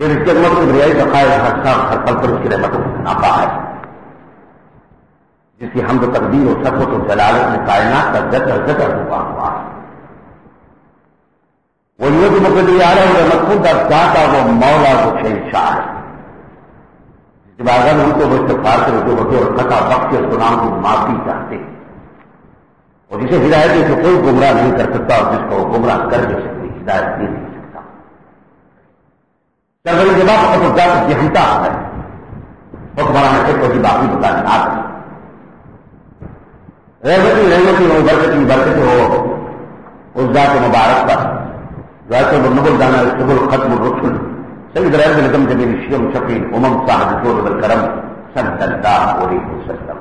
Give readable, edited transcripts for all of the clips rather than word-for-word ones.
پھر اس کے عظمت کی بریائی کا قائل ہر پل پر اس کی رحمتوں کا نافع ہے، جس کی حمد و تقدیر و شفقت و جلالت میں کائنات کا جتر ہوا ہوا ہے۔ وہ یہ جو مقدر آ رہا ہے وہ مقصود ذاتا وہ مولا وہ شہنشاہ ہے، جب اگر ان کو وہ استغفار سے رجوع ہوتے اور خطا وقت کے گناہوں کی معافی چاہتے ہیں، اور جسے ہدایت سے کوئی گمراہ نہیں کر سکتا اور جس کو وہ گمراہ کر دے سکتی ہدایت دے نہیں سکتا۔ چل کے بعد خود ذات جہنتا ہے حکمران سے کوئی باقی بتا نہ رحمتی ہو برکتی ہو اس ذات مبارک پر جو ایسے نبل دانا شبل ختم الرسل سید رحم الکم جمیل شیم شفیع صاحب جود والکرم صلی اللہ علیہ وسلم۔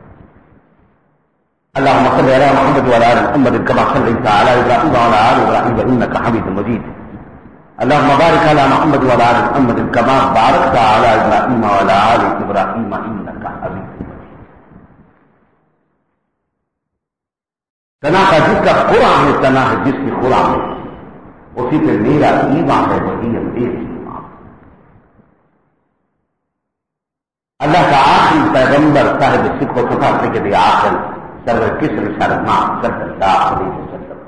اللهم صل على محمد وعلى ال محمد كما صليت على ابراهيم وعلى ال ابراهيم انك حميد مجيد۔ اللهم بارك على محمد وعلى ال محمد كما باركت على ابراهيم وعلى ال ابراهيم انك حميد مجيد۔ تنا کا جس کا قرآن ہے، تنا ہے جس کی قرآن ہے، اسی پہ میرا ایمان ہے، وہی ہے میری ایمان۔ اللہ کا آخری پیغمبر صاحب صدق و صفا سے کے آخر سرور کس رسالت صلی اللہ علیہ وسلم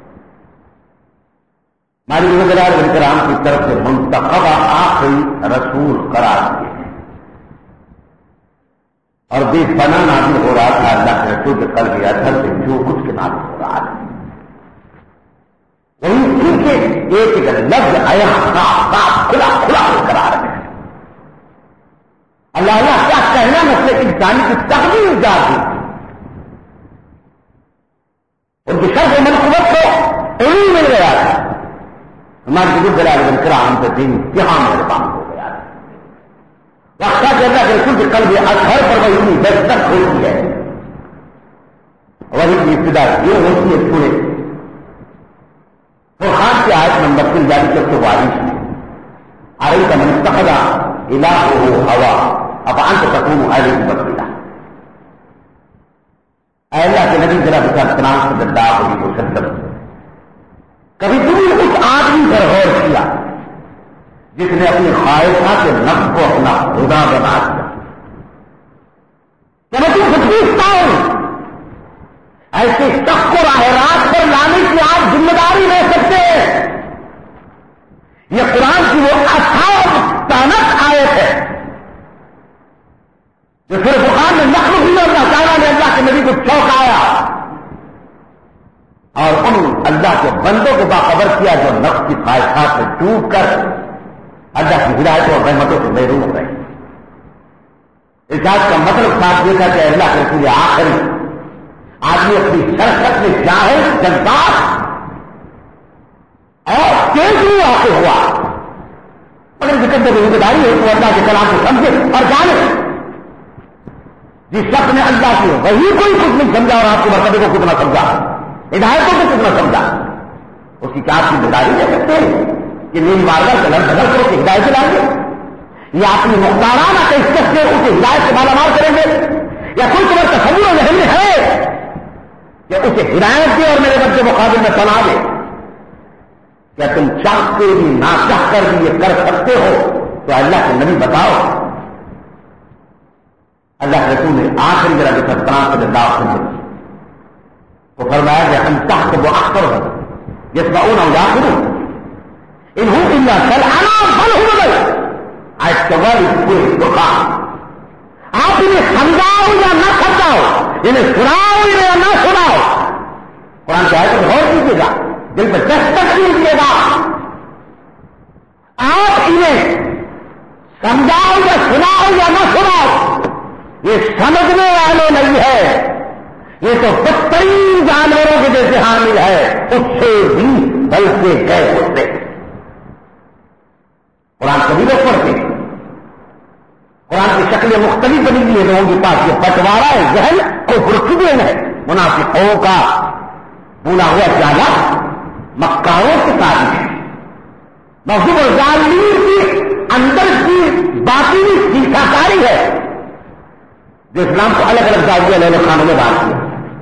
ہماری وزرار کرام کی طرف سے منتخبہ آخری رسول قرار دیے ہیں، اور بے پناہ نازل ہو رہا تھا اللہ کے رسول کے قلب اطہر سے جو کچھ کے نازل ہو رہا ہے، وہی پھر کے ایک لفظ آیا صاف کھلا کھلا ہو کر آ رہے ہیں۔ اللہ کیا کہنا مسئلے انسانی کی تقدیر جاتی تھی، ان کی شرف منقبت کو علم مل گیا تھا، ہمارے بزرگ جلال کرام کا دین امتحان مہربان ہو گیا تھا۔ وقت کے اللہ کے رسول کے قلب اطہر پر وہ اتنی دستک ہوتی ہے، وہی کی ابتدا یہ ہوتی ہے پورے فرقان کی آیت نمبر 3 جاری کر کے وارث میں آئی کا منتخبہ الہ ہو ہوا اب انت تکون علیہ وسلم۔ اے اللہ کے نبی ذرا بسر سلام صلی اللہ علیہ وسلم، کبھی تم نے اس آدمی پر غور کیا جس نے اپنی خواہشات کے نفس کو اپنا خدا بنا دیا؟ کہ میں تم کچھ پوچھتا ہوں، ایسے شخص کو راہ راست پر لانے کی آپ ذمہ داری لے سکتے ہیں؟ یہ قرآن کی وہ اچانک آیت ہے جو صرف قرآن میں نقل ہوئی، اللہ تعالیٰ نے اللہ کے نبی کو چونکایا اور ان اللہ کے بندوں کو باخبر کیا جو نفس کی خواہشات سے ڈوب کر اللہ کی ہدایتوں اور رحمتوں سے محروم ہو گئے۔ اس بات کا مطلب صاف یہ تھا کہ اللہ کے رسول آخری آدمی اپنی شرکت میں جاہل جذبات اور تیزی واقع ہوا، مگر ذکر کی ذمہ داری ہے تو اللہ کے کلام کو سمجھے اور جانے۔ جس شخص نے اللہ کی وہی کوئی کچھ نہیں سمجھا اور آپ کے مرتبے کو کتنا سمجھا، ہدایتوں کو کتنا سمجھا، اس کی کیا آپ ذمہ داری لے سکتے ہیں کہ میری بارگاہ سے لڑ بھگڑ کر ہدایت دلائیں گے، یا اپنی مختارانہ کیفیت سے اسے ہدایت سے مالا مال کریں گے، یا کوئی تمہارا تصور ذہن میں ہے کہ اسے ہدایت دے اور میرے رب کے مقابل میں سنا دے؟ کیا تم چاہتے بھی نہ چاہ کر بھی یہ کر سکتے ہو؟ تو اللہ کے نبی بتاؤ۔ اللہ کے رسول نے آخری ذرا کے سرطان سے اللہ کو فرمایا کہ ہم تحت وہ اختر ہو جس کا اون یاخرون انہوں اللہ سلعنا بل ہو گئے آج سوال پورے دکان آپ انہیں سمجھاؤ یا نہ سمجھاؤ، انہیں سناؤ یا نہ سناؤ، قرآن کی آیت پر غور کیجیے گا، دل پہ دستک کیجیے گا، آپ انہیں سمجھاؤ یا سناؤ یا نہ سناؤ، یہ سمجھنے والے نہیں ہے، یہ تو بدترین جانوروں کے جیسے حامل ہے، اس سے بھی بلکہ گئے ہوتے ہیں۔ قرآن کبھی لوگ پڑھتے ہیں، قرآن کی شکلیں مختلف بنی ہوئی ہیں لوگوں کے پاس، یہ بٹوارا ہے ذہن کو پرسکون ہے، منافقوں کا بولا ہوا جانا مکاروں کی تاریخ ہے، محبوب الظالمین کی اندر کی باطنی سیکھا کاری ہے جو اسلام کو الگ الگ دعوی علیہ خانوں میں ڈال دیا۔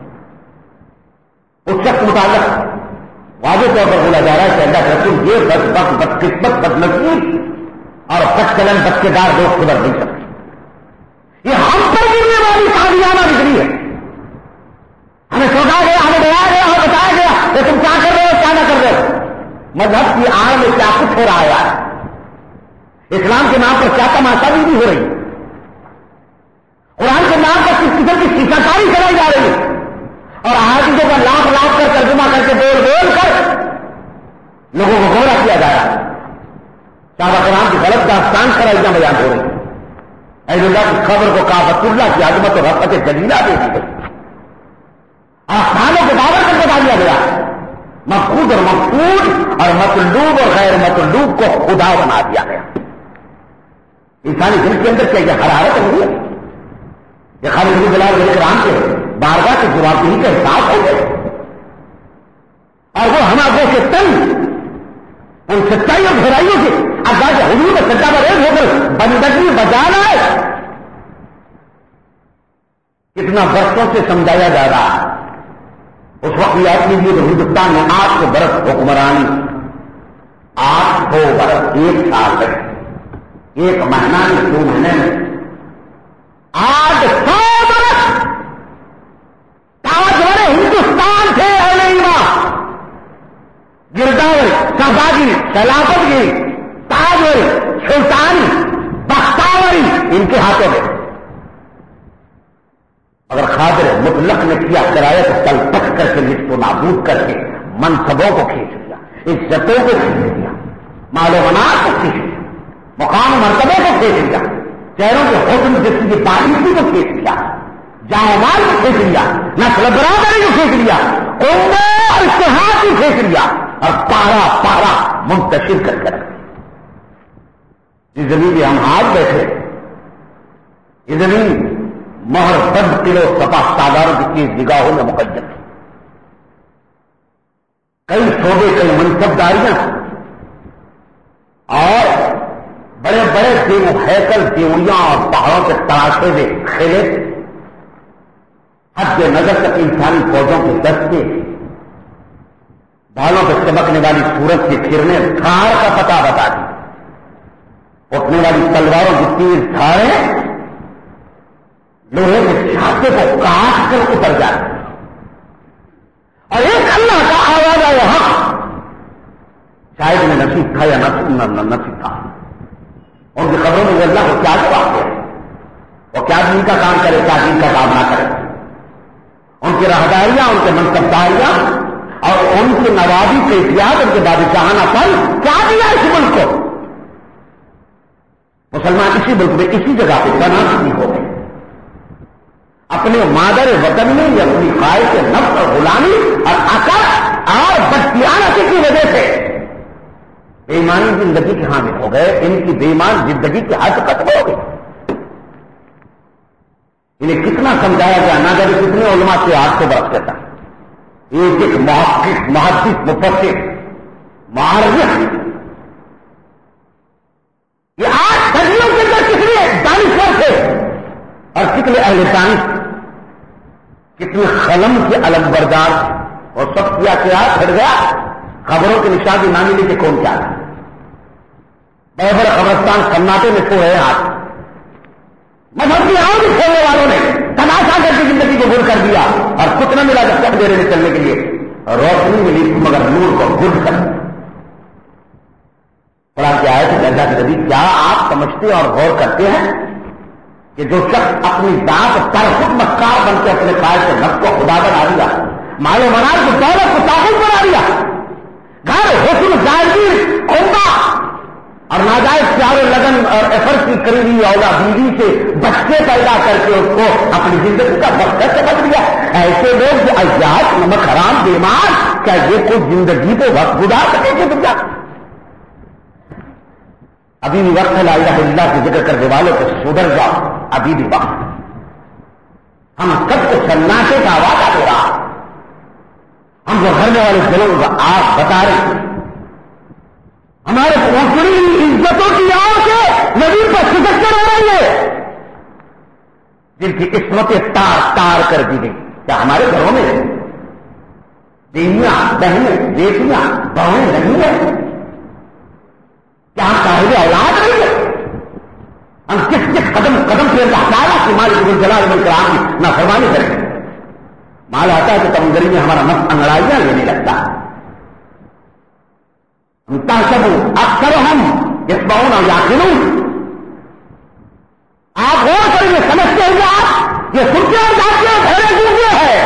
اس شخص متعلق واضح طور پر بولا جا رہا ہے کہ اللہ کے رسول یہ بدقسمت بدنصیب اور چلن بچے دار لوگ سدھر نہیں سکتے. یہ ہم پر گرنے والی قادیانہ نکلی ہے. ہمیں سوچا گیا, ہمیں ڈرایا گیا اور بتایا گیا کہ تم کیا کر رہے ہو کیا نہ کر رہے ہو. مذہب کی آڑ میں کیا کچھ ہو رہا ہے یار. اسلام کے نام پر کیا تماشا بھی ہو رہی ہے. قرآن کے نام پر کس قسم کی سیکھا کاری چلائی جا رہی ہے. اور احادیثوں کا لاکھ لاکھ کر ترجمہ کر کے بول بول کر لوگوں کو گمراہ کیا جا رہا ہے. صحابہ کرام کی غلط داستان خرائیاں بیان ہو رہی ہیں. اہل اللہ کی خبر کو کعبۃ اللہ کی عظمت اور رفعت جلیلہ دے دی گئی. آسمانوں کے باور کر بتا دیا گیا. مفقود اور مفقود اور مطلوب اور غیر مطلوب کو خدا بنا دیا گیا. انسانی دل کے اندر کیا یہ حرارت نہیں ہے؟ یہ خالی نبی جلال علیہ السلام کے بارگاہ کے جوابدہی کا احساس ہو گئے اور وہ ہمارے کے تن ان سچائی اور گہرائیوں سے انداز حضور میں سچا بریز ہو کر بندگی بجانا ہے. کتنا برسوں سے سمجھایا جا رہا ہے. اس وقت یہ آدمی بھی ہندوستان میں 800 برس حکمرانی, 800 برس, 1 سال تک, 1 مہینہ میں 2 مہینے میں 800 برس تاجور ہندوستان تھے. اہل ایمان, گرداور, شہبازی, خلافت گیری, تاجور, سلطانی, بختاوری ان کے ہاتھوں میں. اگر خاطر مطلق نے کیا کرایہ تو تل تک کر کے لٹ کو نابود کر کے منصبوں کو کھینچ لیا, عزتوں کو کھینچ لیا, مال و مناظر کو کھینچ لیا, مقام و مرتبے کو کھینچ لیا, چہروں کے حکم جسم کی پالیسی کو کھینچ لیا, جائے مال کو کھینچ لیا, نسل برادری کو کھینچ لیا, اور اشتہار کو کھینچ لیا اور پارا پارا منتشر کر کے رکھ دیا. یہ زمین پہ ہم آج بیٹھے, یہ زمین مہر بند کلو سپا ساداروں کی چیز نگاہوں میں مقدم ہے. کئی شعبے, کئی منصبداریاں اور بڑے بڑے دیو ہیکل, دیوڑیاں اور پہاڑوں کے تراشے میں کھیلے, حد نظر تک انسانی فوجوں کے دستے, بالوں پہ چمکنے والی سورج کی کرنیں دھار کا پتہ بتا دی, اٹھنے والی تلواروں کی تیر دھاریں لوہے کے چھاتے کو کاٹ کر اتر جاتے, اور ایک اللہ کا آواز ہے وہ حق, شاید میں نصیب تھا یا نصیب تھا. ان کی خبروں میں اللہ کو کیا جواب دے, وہ کیا دین کا کام کرے, کیا دین کا کام نہ کرے. ان کی راہداریاں, ان کے منصبداریاں اور ان کی نوابی کیفیات, ان کے بادشاہانہ پن کیا دیا اس ملک کو. مسلمان اسی ملک میں اسی جگہ پہ تناسب ہو گئے. اپنے مادر وطن میں یہ اپنی خواہش نفس اور غلامی اور عقل اور بددیانتی کی وجہ سے بے ایمانی زندگی کے حامل ہو گئے. ان کی بے ایمان زندگی کی حد ختم ہو گئی. انہیں کتنا سمجھایا گیا, نہ جانے کتنے علماء سے 800 برس کہتا, ایک ایک محقق, محدث, مفسر, معرخ, یہ 8 صدیوں کے اندر کتنے دانشور تھے اور کتنے اہل سائنس, کتنے قلم کے علم بردار, اور سب کیا پھٹ گیا. خبروں کے نشان بھی نہ ملے کہ کون کیا ہے. بڑے بڑے قبرستان سناٹے میں سو رہے ہاتھ. مذہب کی آؤ بھی کھولنے والوں نے تماشا کر کے زندگی کو بھول کر دیا, اور کچھ نہ ملا جب تک دیرے میں چلنے کے لیے روشنی ملی مگر نور کو بھول کر. قرآن کی آیت ہے اللہ کے نبی, کیا آپ سمجھتے اور غور کرتے ہیں کہ جو شخص اپنی ذات پر خود مکار بن کے اپنے خواہش سے نفس کو خدا بنا دیا, مال و منال کو دولت کو طاقت بنا دیا, گھر حسن جائزگیر عمدہ اور ناجائز پیار و لگن اور ایفرٹ کی کری ہوئی اولاد بیوی سے بچے پیدا کر کے اس کو اپنی زندگی کا بخت سمجھ لیا. ایسے لوگ جو عیاش, نمک حرام, بیمار, کیا یہ کوئی زندگی کو وقت گزار سکے گے دنیا؟ ابھی بھی وقت ہے لا الہ الا اللہ کی ذکر کرنے والوں کو سدھر جاؤ, ابھی بھی وقت. ہم سب کو سناٹے کا وعدہ دے رہا, ہم کو گھرنے والے دلوں کا آپ بتا رہے ہیں. ہمارے پوکھڑی عزتوں کی آؤ سے نبی پر شکست ہو رہی ہے, جن کی قسمتیں تار تار کر دی گئی. کیا ہمارے گھروں میں بیویاں, بہنیں, بیٹیاں, بہنیں نہیں ہیں؟ کیا ہم صاحب اولاد نہیں ہے؟ ہم کس کس قدم قدم پہ اللہ تعالیٰ کی مالک الجلال والاکرام کی نافرمانی کریں. مال آتا ہے تو تمغری میں ہمارا نفس انگڑائیاں لینے لگتا ہے. اکثر ہم یسمعون اور یعقلون. آپ غور کریں گے سمجھتے ہیں کہ آپ یہ سنتے اور جاتے ہیں بھرے دوسرے ہے.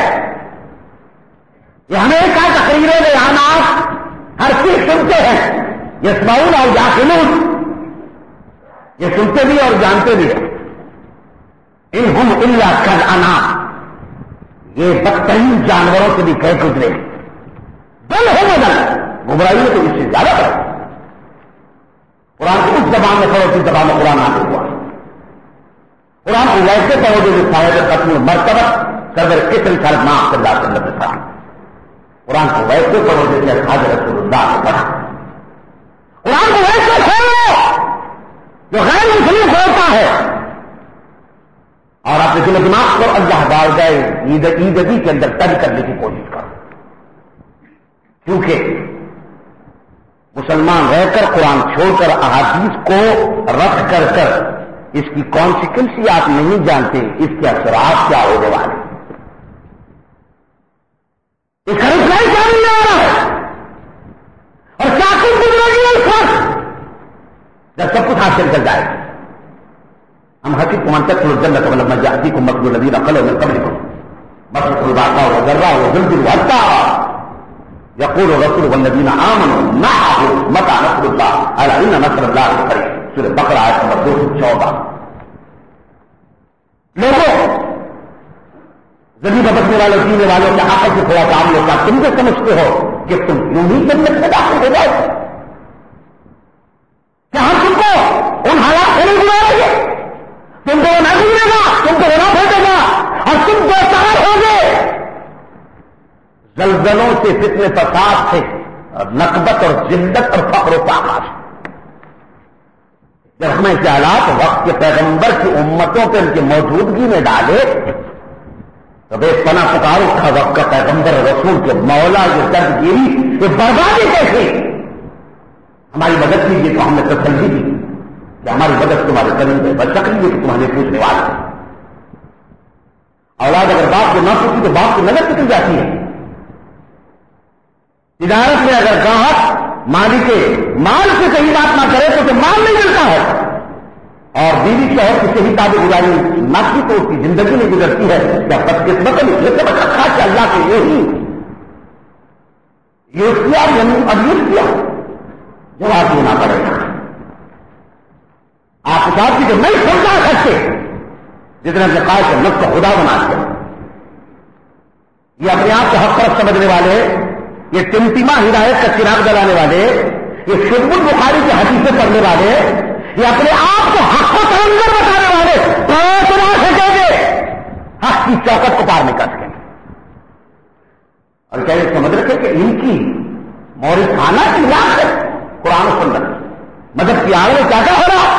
یہ ہمیشہ تقریروں میں بیانات ہر چیز سنتے ہیں. یسمعون اور یعقلون یہ سنتے بھی اور جانتے بھی ہیں. انہم الا کالانعام یہ بدترین جانوروں سے بھی کہہ گزرے. بل ہے بدل گمراہی میں تو اس سے زیادہ ہے. قرآن کو اس زبان میں پڑھو جس زبان میں قرآن نازل ہوا. قرآن کو ویسے پڑھو جو صاحب قسم مرتبہ صدر کتن صاحب صلی اللہ علیہ وسلم نے پڑھا. قرآن کو ویسے پڑھو جیسے الحاظ رسول اللہ نے پڑھا. قرآن کو ویسے پڑھو جو غیر مسلم ہوتا ہے اور اپنے دل و دماغ کو اللہ ڈال جائے عیدگی کے اندر تج کرنے کی کوشش کرو. کیونکہ مسلمان رہ کر قرآن چھوڑ کر احادیث کو رد کر کر اس کی کانسیکوینس آپ نہیں جانتے اس کے اثرات کیا ہونے والے. اس کا رسائی کیا نہیں آ رہا ہے اور کیا کچھ گزرے گی اس وقت جب سب کچھ حاصل کر جائے. ہم حقیق کو منتق جنت ولما جاءتكم مثل الذين خلوا من قبلكم مثل الباقاء والضراء وزلزلوا حتى يقول الرسول والذين آمنوا معه متى نصر الله ألا إن نصر الله قريب. سورہ بقرہ آیت نمبر 214. لوگوں زمین بسنے والے جینے والوں کے آپس سے تھوڑا کام ہوتا تم کو سمجھتے ہو کہ تم یوں ہی جنت میں داخل ہو جاؤ. کیا ہم تم کو ان حالات سے نہیں گزاریں گے؟ تم کو نہ گزرے گا, تم کو ہونا پھیٹے گا اور تم دو چار ہو گے. زلزلوں سے فتنے فساد سے نقبت اور ذلت اور فقر و طاقت. جب ہمیں ایسے حالات وقت کے پیغمبر کی امتوں کے ان کی موجودگی میں ڈالے تو بے پناہ پکارو تھا وقت کا پیغمبر رسول کے مولا یہ درد گیری یہ بربادی کیسے. ہماری مدد کیجیے تو ہم نے تسلی دی کہ ہماری مدد تمہارے قریب ہے. بس تکلیف ہے کہ تمہارے پوچھنے والے ہیں. اولاد اگر باپ کو نہ پوچھی تو باپ کی نظر نکل جاتی ہے. تجارت میں اگر گاہک مالک مال سے صحیح بات نہ کرے تو مال نہیں ملتا ہے اور بیوی شوہر کی صحیح تابع گزاری نہ کی تو اس کی زندگی میں گزرتی ہے. کیا بدقسمت سے بچا کہ اللہ کے یہ کیا اب یوز کیا جواب دینا پڑے گا. آپ کے ساتھ کہ نہیں سمجھا سکتے جتنے نقاش ہے نفس کو خدا بنا دیا. یہ اپنے آپ کو حق طرف سمجھنے والے, یہ ٹمٹما ہدایت کا چراغ جلانے والے, یہ شرب البخاری کی حدیثیں پڑھنے والے, یہ اپنے آپ کو حق و ترنگر بتانے والے تو نہ سکیں گے حق کی چوکٹ کو پار نہیں کر سکیں گے. اور کیا یہ سمجھ رکھے کہ ان کی مورد خانہ کی علاج ہے قرآن و سنت مدد کی آڑ میں کیا کیا ہو رہا,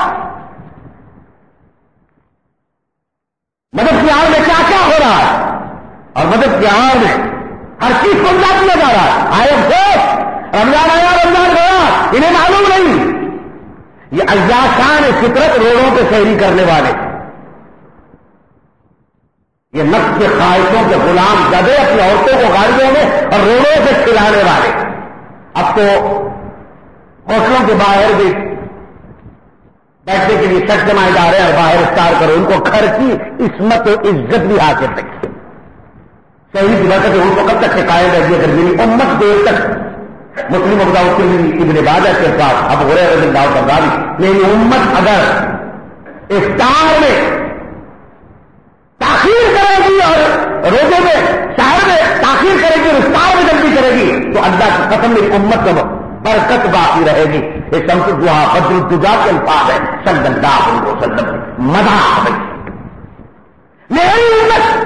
مدد کی آڑ میں کیا کیا ہو رہا ہے اور مدد کی آڑ میں ہر چیز کو اجلا کیا جا رہا ہے. آئے خوش رمضان آیا رمضان گیا انہیں معلوم نہیں. یہ عیاشان فطرت روڈوں پہ سیری کرنے والے, یہ نفس کے خواہشوں کے غلام گدے اپنی عورتوں کو گاڑیوں میں اور روڈوں پہ کھلانے والے اب تو ہوٹلوں کے باہر بھی بیٹھنے کے لیے سچ جمائے جا رہے ہیں اور باہر افطار کرو. ان کو گھر کی عصمت و عزت بھی حاصل رکھے. صحیح کی بات ہے کہ ان کو کب تک شکایت رہتی ہے اگر میری امت دیر تک مسلم ابدا ابن باجہ کے ساتھ اب ہو رہے رضی اللہ تعالی میری امت اگر افطار میں تاخیر کرے گی اور روزے میں شہر میں تاخیر کرے گی اور افطار میں جلدی کرے گی تو اللہ کی قسم میری امت میں برکت باقی رہے گی. یہ شمس الضحیٰ بدر الدجا کے الفاظ ہے صلی اللہ علیہ وسلم. مدح میری امت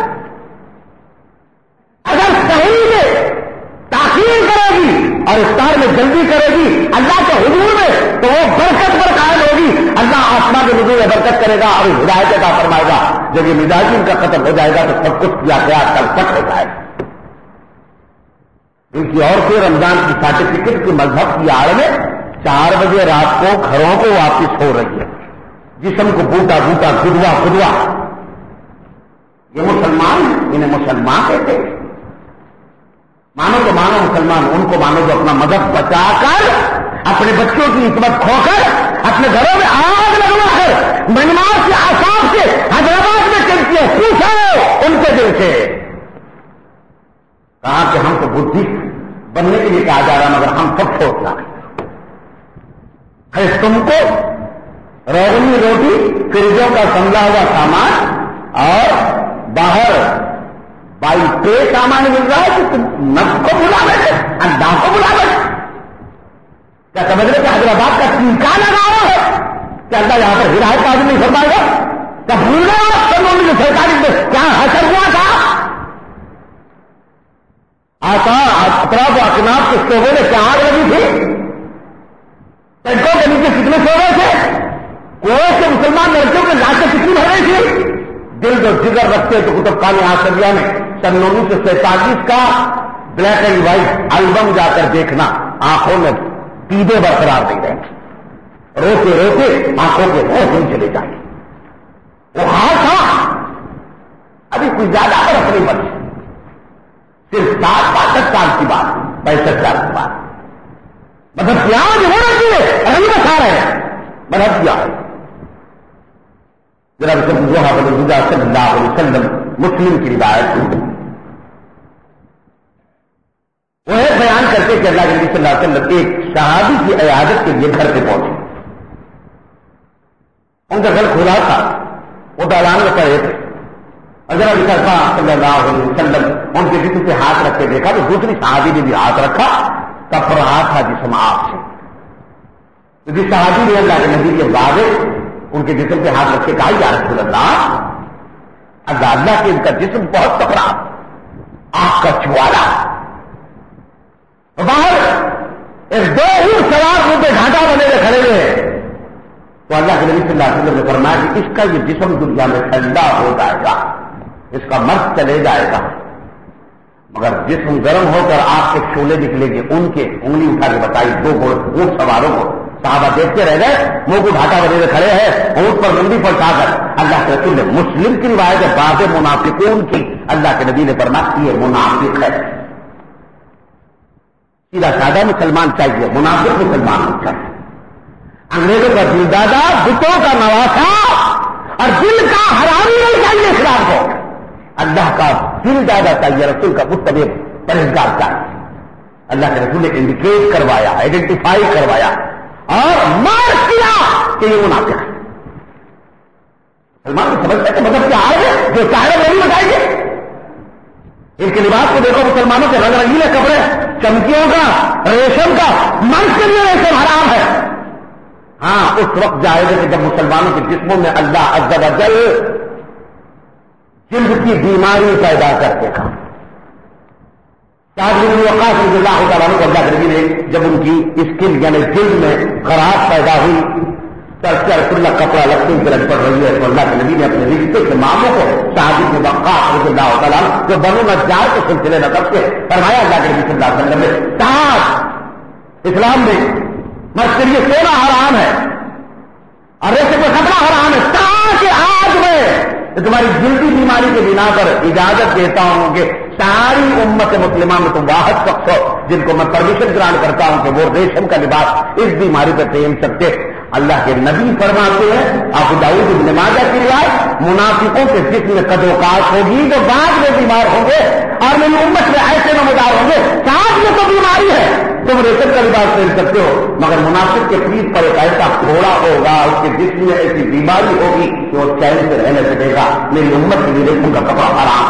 اگر صحیح میں تاخیر کرے گی اور افطار میں جلدی کرے گی اللہ کے حضور میں تو وہ برکت پر قائم ہوگی. اللہ آسمان کے حضور میں برکت کرے گا اور ہدایت عطا فرمائے گا. جب یہ مزاجین کا ختم ہو جائے گا تو سب کچھ کیا گیا کل تک ہو جائے گا. ان کی عورتیں رمضان کی سرٹیفکیٹ کی مذہب کی آڑ میں 4 بجے رات کو گھروں کو واپس ہو رہی ہے. جسم کو بوٹا بوٹا گدوا گدوا. یہ مسلمان انہیں مسلمان کہتے ہیں. مانو تو مانو مسلمان ان کو مانو جو اپنا مذہب بچا کر اپنے بچوں کی عصمت کھو کر اپنے گھروں میں آگ لگوا کر منمار سے آساب سے حیدرآباد میں چلتی ہے. پوچھو ان کے دل سے. کہا کہ ہم تو بدھسٹ بننے کے لیے کہا جا رہا مگر ہم سب چھوڑنا ہے. تم کو روغنی روٹی فریجوں کا سنبھلا ہوا سامان اور باہر بائی پے سامان مل رہا ہے کہ تم نفس کو بلا بیٹھے اللہ کو بلا بیٹھے. کیا سمجھ رہے کہ حیدرآباد کا ٹیکا لگا رہا ہے کہ اللہ یہاں پر ہدایت کا آدمی نہیں فرمائے گا. کیا بھول گئے آپ سرکاری میں کیا حشر ہوا تھا؟ اطراف و اکناف کے شعبوں میں کیا آگ لگی تھی؟ ٹینکوں کے نیچے کتنے شعبے تھے؟ کوئے سے مسلمان لڑکیوں کے لاشیں کتنی بھر رہی تھی؟ دل جو جگر رکھتے تو کتب خانے آسٹریلیا میں سن 1947 کا بلیک اینڈ وائٹ البم جا کر دیکھنا. آنکھوں میں پیدے برقرار نہیں رہیں گے. روتے روتے آنکھوں کے ہوش نہیں چلے جائیں گے. وہ حال تھا. ابھی کوئی زیادہ برف نہیں بچی. صرف 60-62 سال کی بات 65 سال کی بات. مطلب پیاز ہونا چاہیے رنگ بتا رہے ہیں مطلب کیا ہے. جناب صلی اللہ علیہ وسلم مسلم کی روایت وہ ہے بیان کرتے کہ اللہ کے نبی صلی اللہ علیہ وسلم ایک صحابی کی عیادت کے لیے گھر پہ پہنچے. ان کا گھر کھلا تھا. وہ دالان میں پڑے تھے. اگر صلی اللہ علیہ وسلم ان کے جسم سے ہاتھ رکھ کے دیکھا تو دوسری صحابی نے بھی ہاتھ رکھا. کپ رہا تھا جسم آپ سے. جس صحابی نے اللہ کے نبی کے واضح ان کے جسم پہ ہاتھ رکھ کے کہا یا رسول اللہ اللہ کے ان کا جسم بہت کپڑا آگ کا چوالا. باہر ایک 2 اونٹ سوار منہ پہ گھاٹا بنے ہوئے کھڑے ہوئے. تو اللہ کے نبی صلی اللہ علیہ وسلم نے فرمایا کہ اس کا یہ جسم دنیا میں ٹھنڈا ہو جائے گا. اس کا مرض چلے جائے گا مگر جسم گرم ہو کر آگ کے شعلے نکلے گے. ان کے انگلی اٹھا کے بتائی 2 اونٹ سواروں کو. صحابہ دیکھتے رہ گئے. منہ کو گھاٹا بنے ہوئے کھڑے ہیں. اونٹ پر منڈی پر جا کر اللہ کے رسول نے مسلم کی روایت ہے بعض منافقون کی. اللہ کے نبی نے فرمایا یہ منافق ہے. سیدھا سادہ مسلمان چاہیے منافق مسلمان چاہیے. انگریزوں کا دل دادا بتوں کا نواسا اور دل کا حرامی نہیں چاہیے اسلام کو. اللہ کا دل دادا چاہیے. رسول کا متبع پرہیزگار چاہیے. اللہ کے رسول نے انڈیکیٹ کروایا آئیڈینٹیفائی کروایا اور مارک کیا کہ یہ منافق ہے. مسلمان کو سمجھتے کہ مطلب کیا ہے جو چاہے وہ نہیں بتائیں گے. ان کے لباس کو دیکھو مسلمانوں کے رنگ رنگیلے کپڑے چمکیوں کا ریشم کا منش کے لیے ریشم حرام ہے. ہاں اس وقت جائے گا کہ جب مسلمانوں کے جسموں میں اللہ عز و جل جلد کی بیماری پیدا کر دے گا. وقاص رضی اللہ تعالیٰ عنہ کو اللہ کے نبی نے جب ان کی اسکن یعنی جلد میں خراش پیدا ہوئی رسول اللہ کپڑا لگتے ان کی رنگ پڑ رہی ہے تو اللہ کے نبی نے اپنے رشتے کے ماموں کو صحابی کے وقاص رضی اللہ تعالیٰ جو بنو نجار کے سلسلے نسب سے فرمایا اللہ کے نبی صلی اللہ علیہ وسلم نے تاج اسلام میں مسجد کے لیے سونا حرام ہے اور ریشم کا کپڑا حرام ہے. تاج آج میں تمہاری جلدی بیماری کے بنا پر اجازت دیتا ہوں کہ ساری امت مسلمہ میں تم واحد شخص ہو جن کو میں پرمیشن گرانٹ کرتا ہوں کہ وہ ریشم کا لباس اس بیماری پہ پہن سکتے. اللہ کے نبی فرماتے ہیں ابو داؤد ابن ماجہ کی روایت منافقوں کے جسم میں قدوقات ہوگی جو بعد میں بیمار ہوں گے اور میری امت میں ایسے نمودار ہوں گے. ساتھ میں تو بیماری ہے تم ریشم کا لباس پہن سکتے ہو مگر منافق کے پیٹ پر ایک ایسا پھوڑا ہوگا اس کے جسم میں ایسی بیماری ہوگی کہ وہ چین سے رہنے لگے گا. میری امت کے لیے ریشم کا کپڑا حرام.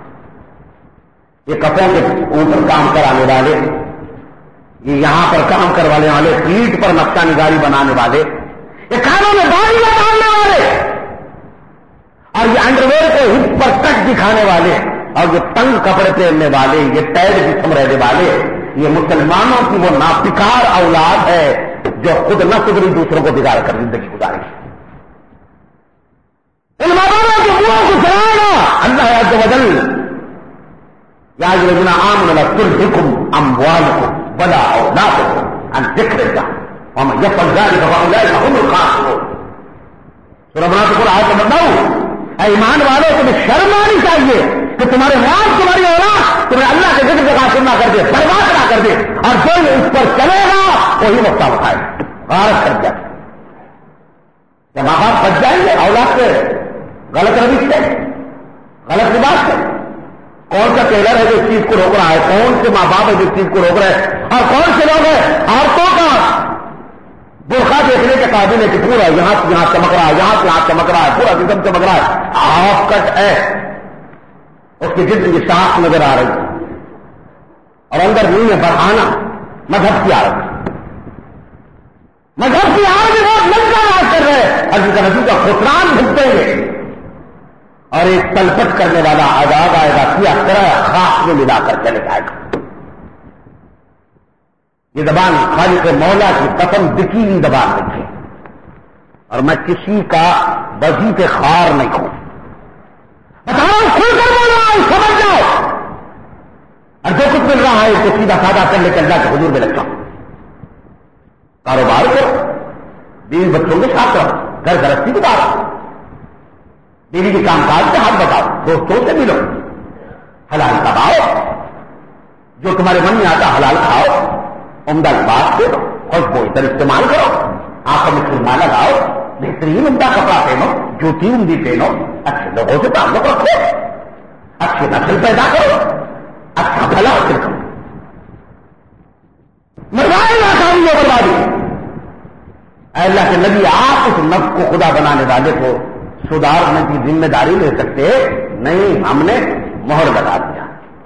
یہ کپڑوں کے اوپر کام کرانے والے یہ یہاں پر کام کروانے والے پیٹ پر نقشہ نگاری بنانے والے یہ کانوں میں داڑیاں ڈالنے والے اور یہ انڈرویئر کو ہپ پر کٹ دکھانے والے اور یہ تنگ کپڑے پہننے والے یہ ٹیڈ جسم رہنے والے یہ مسلمانوں کی وہ ناپکار اولاد ہے جو خود نہ سدھری دوسروں کو بگاڑ کر زندگی گزارے گی. ان مولانا کے منہوں کو چلائے گا اللہ عز و جل یا الذین آمنوا لا تلهکم اموالکم ولا اولادکم عن ذکر اللہ ومن یفعل ذلک فاولئک هم الخاسرون. سورہ منافقون آیت نمبر 9. اے ایمان والوں تمہیں شرم آنی چاہیے کہ تمہارے مال تمہاری اولاد تمہیں اللہ کے ذکر سے غافل نہ کر دے، برباد نہ کر دے، اور جو اس پر چلے گا وہی وقت اٹھائے غارت کر جائے. جب ماں باپ بچ جائیں گے اولاد سے غلط روش سے، غلط لباس سے. کون سا ٹیلر ہے جو اس چیز کو روک رہا ہے؟ کون سے ماں باپ ہے جو اس چیز کو روک رہے ہیں؟ اور کون سے لوگ ہیں عورتوں کا برقع دیکھنے کے قابل ہے کہ پورا یہاں سے یہاں چمک رہا ہے، یہاں سے یہاں چمک رہا ہے، پورا جسم چمک رہا ہے، ہاف کٹ ہے، اس کی جسم کی سانس نظر آ رہی ہے، اور اندر نہیں ہے بڑھانا مذہب کی عادت، مذہب کی عادت بہت لمبا راج کر رہے ہیں، اور جس کا نتیجہ خسران بھگتیں گے اور ایک تلپٹ کرنے والا عذاب آئے گا، کیا طرح خاص میں ملا کر چلے جائے گا. یہ زبان خالق مولا کی قسم بکی ہوئی زبان رکھی، اور میں کسی کا وظیفے خوار نہیں ہوں. بتاؤ کھل کر بولو، سمجھ جاؤ، اور جو کچھ مل رہا ہے اس کو سیدھا سادہ کر لے کر جا کے حضور میں لگتا ہوں. کاروبار کرو، بیوی بچوں کے ساتھ رہو، گھر گرہستی گزارو، بیوی کے کام کاج سے ہاتھ بتاؤ، دوستوں سے ملو، حلال کماؤ، جو تمہارے من میں آتا حلال کھاؤ، عمدہ لباس دو، خوشبو ادھر استعمال کرو، آنکھوں میں سرما لگاؤ، بہترین عمدہ کپڑا پہنو، جوتی عمدی پہنو، اچھے لوگوں سے تعلق رکھو، اچھی نسل پیدا کرو، اچھا بھلا حاصل کرو. مرائے ناکامی اور بربادی. اے اللہ کے نبی، آپ اس نفس کو خدا بنانے والے کو سدھارنے کی ذمہ داری لے سکتے نہیں، ہم نے مہر لگا دیا.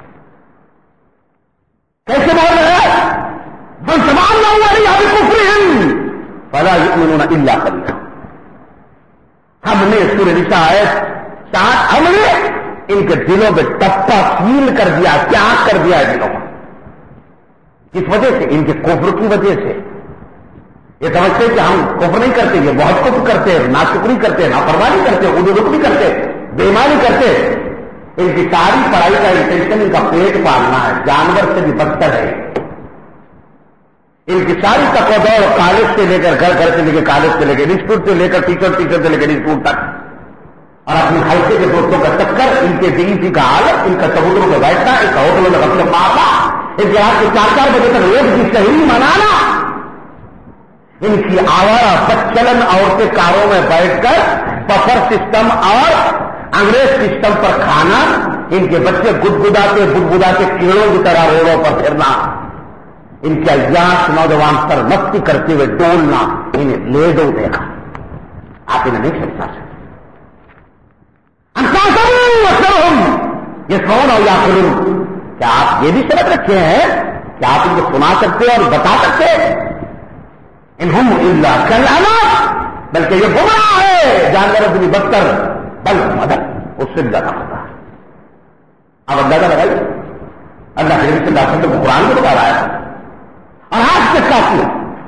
کیسے مہر لگایا؟ من سمان نہ ہوا نہیں ابھی کفر فلا یؤمنون الا قلیلا. ہم نے سورہ نساء آیت 7 ہم نے ان کے دلوں میں ٹپا سیل کر دیا، کیا کر دیا ہے دلوں کو. کس وجہ سے؟ ان کے کفر کی وجہ سے. یہ سمجھتے کہ ہم کفر نہیں کرتے، یہ بہت کفر کرتے ہیں، ناشکری کرتے ہیں، نافرمانی کرتے ہیں، عدوانی کرتے ہیں، بےمانی کرتے ہیں. ان کی ساری پڑھائی کا انٹینشن ان کا پیٹ پالنا ہے، جانور سے بھی بدتر ہے. ان کی ساری تقوی کالج سے لے کر گھر سے لے کے کالج سے لے کے انسٹیٹیوٹ سے لے کر ٹیچر سے لے کر انسٹیٹیوٹ تک، اور اپنے حلقے کے دوستوں کا چکر، ان کے ڈی کا حالت، ان کا کبوتروں میں بیٹھنا، ان کا ہوٹلوں میں غفلت مارنا، ان کے رات کے 4 بجے تک روز کی شہری منانا، ان کی آوارہ بدچلن عورتیں کاروں میں بیٹھ کر بفر سسٹم اور انگریز سسٹم پر کھانا، ان کے بچے گدگداتے کیڑوں کی طرح روڈوں پر پھرنا، ان کے عیاش نوجوان پر مستی کرتے ہوئے ڈولنا، انہیں لے دو دیکھا. آپ انہیں نہیں سمجھا سکتے. یہ کون اور یا خلون، کیا آپ یہ بھی سمجھ رکھے ہیں کہ آپ ان کو سنا سکتے اور بتا سکتے؟ انہم الا کالانعام، بلکہ یہ گمراہ ہے، جانوروں سے بھی بدتر، بل مدد اس سے بھی زیادہ ہوتا ہے. اب اندازہ لگائیے، اللہ کے نبی صلی اللہ علیہ وسلم کو قرآن میں بتا رہا ہے. اور آج کے ساتھی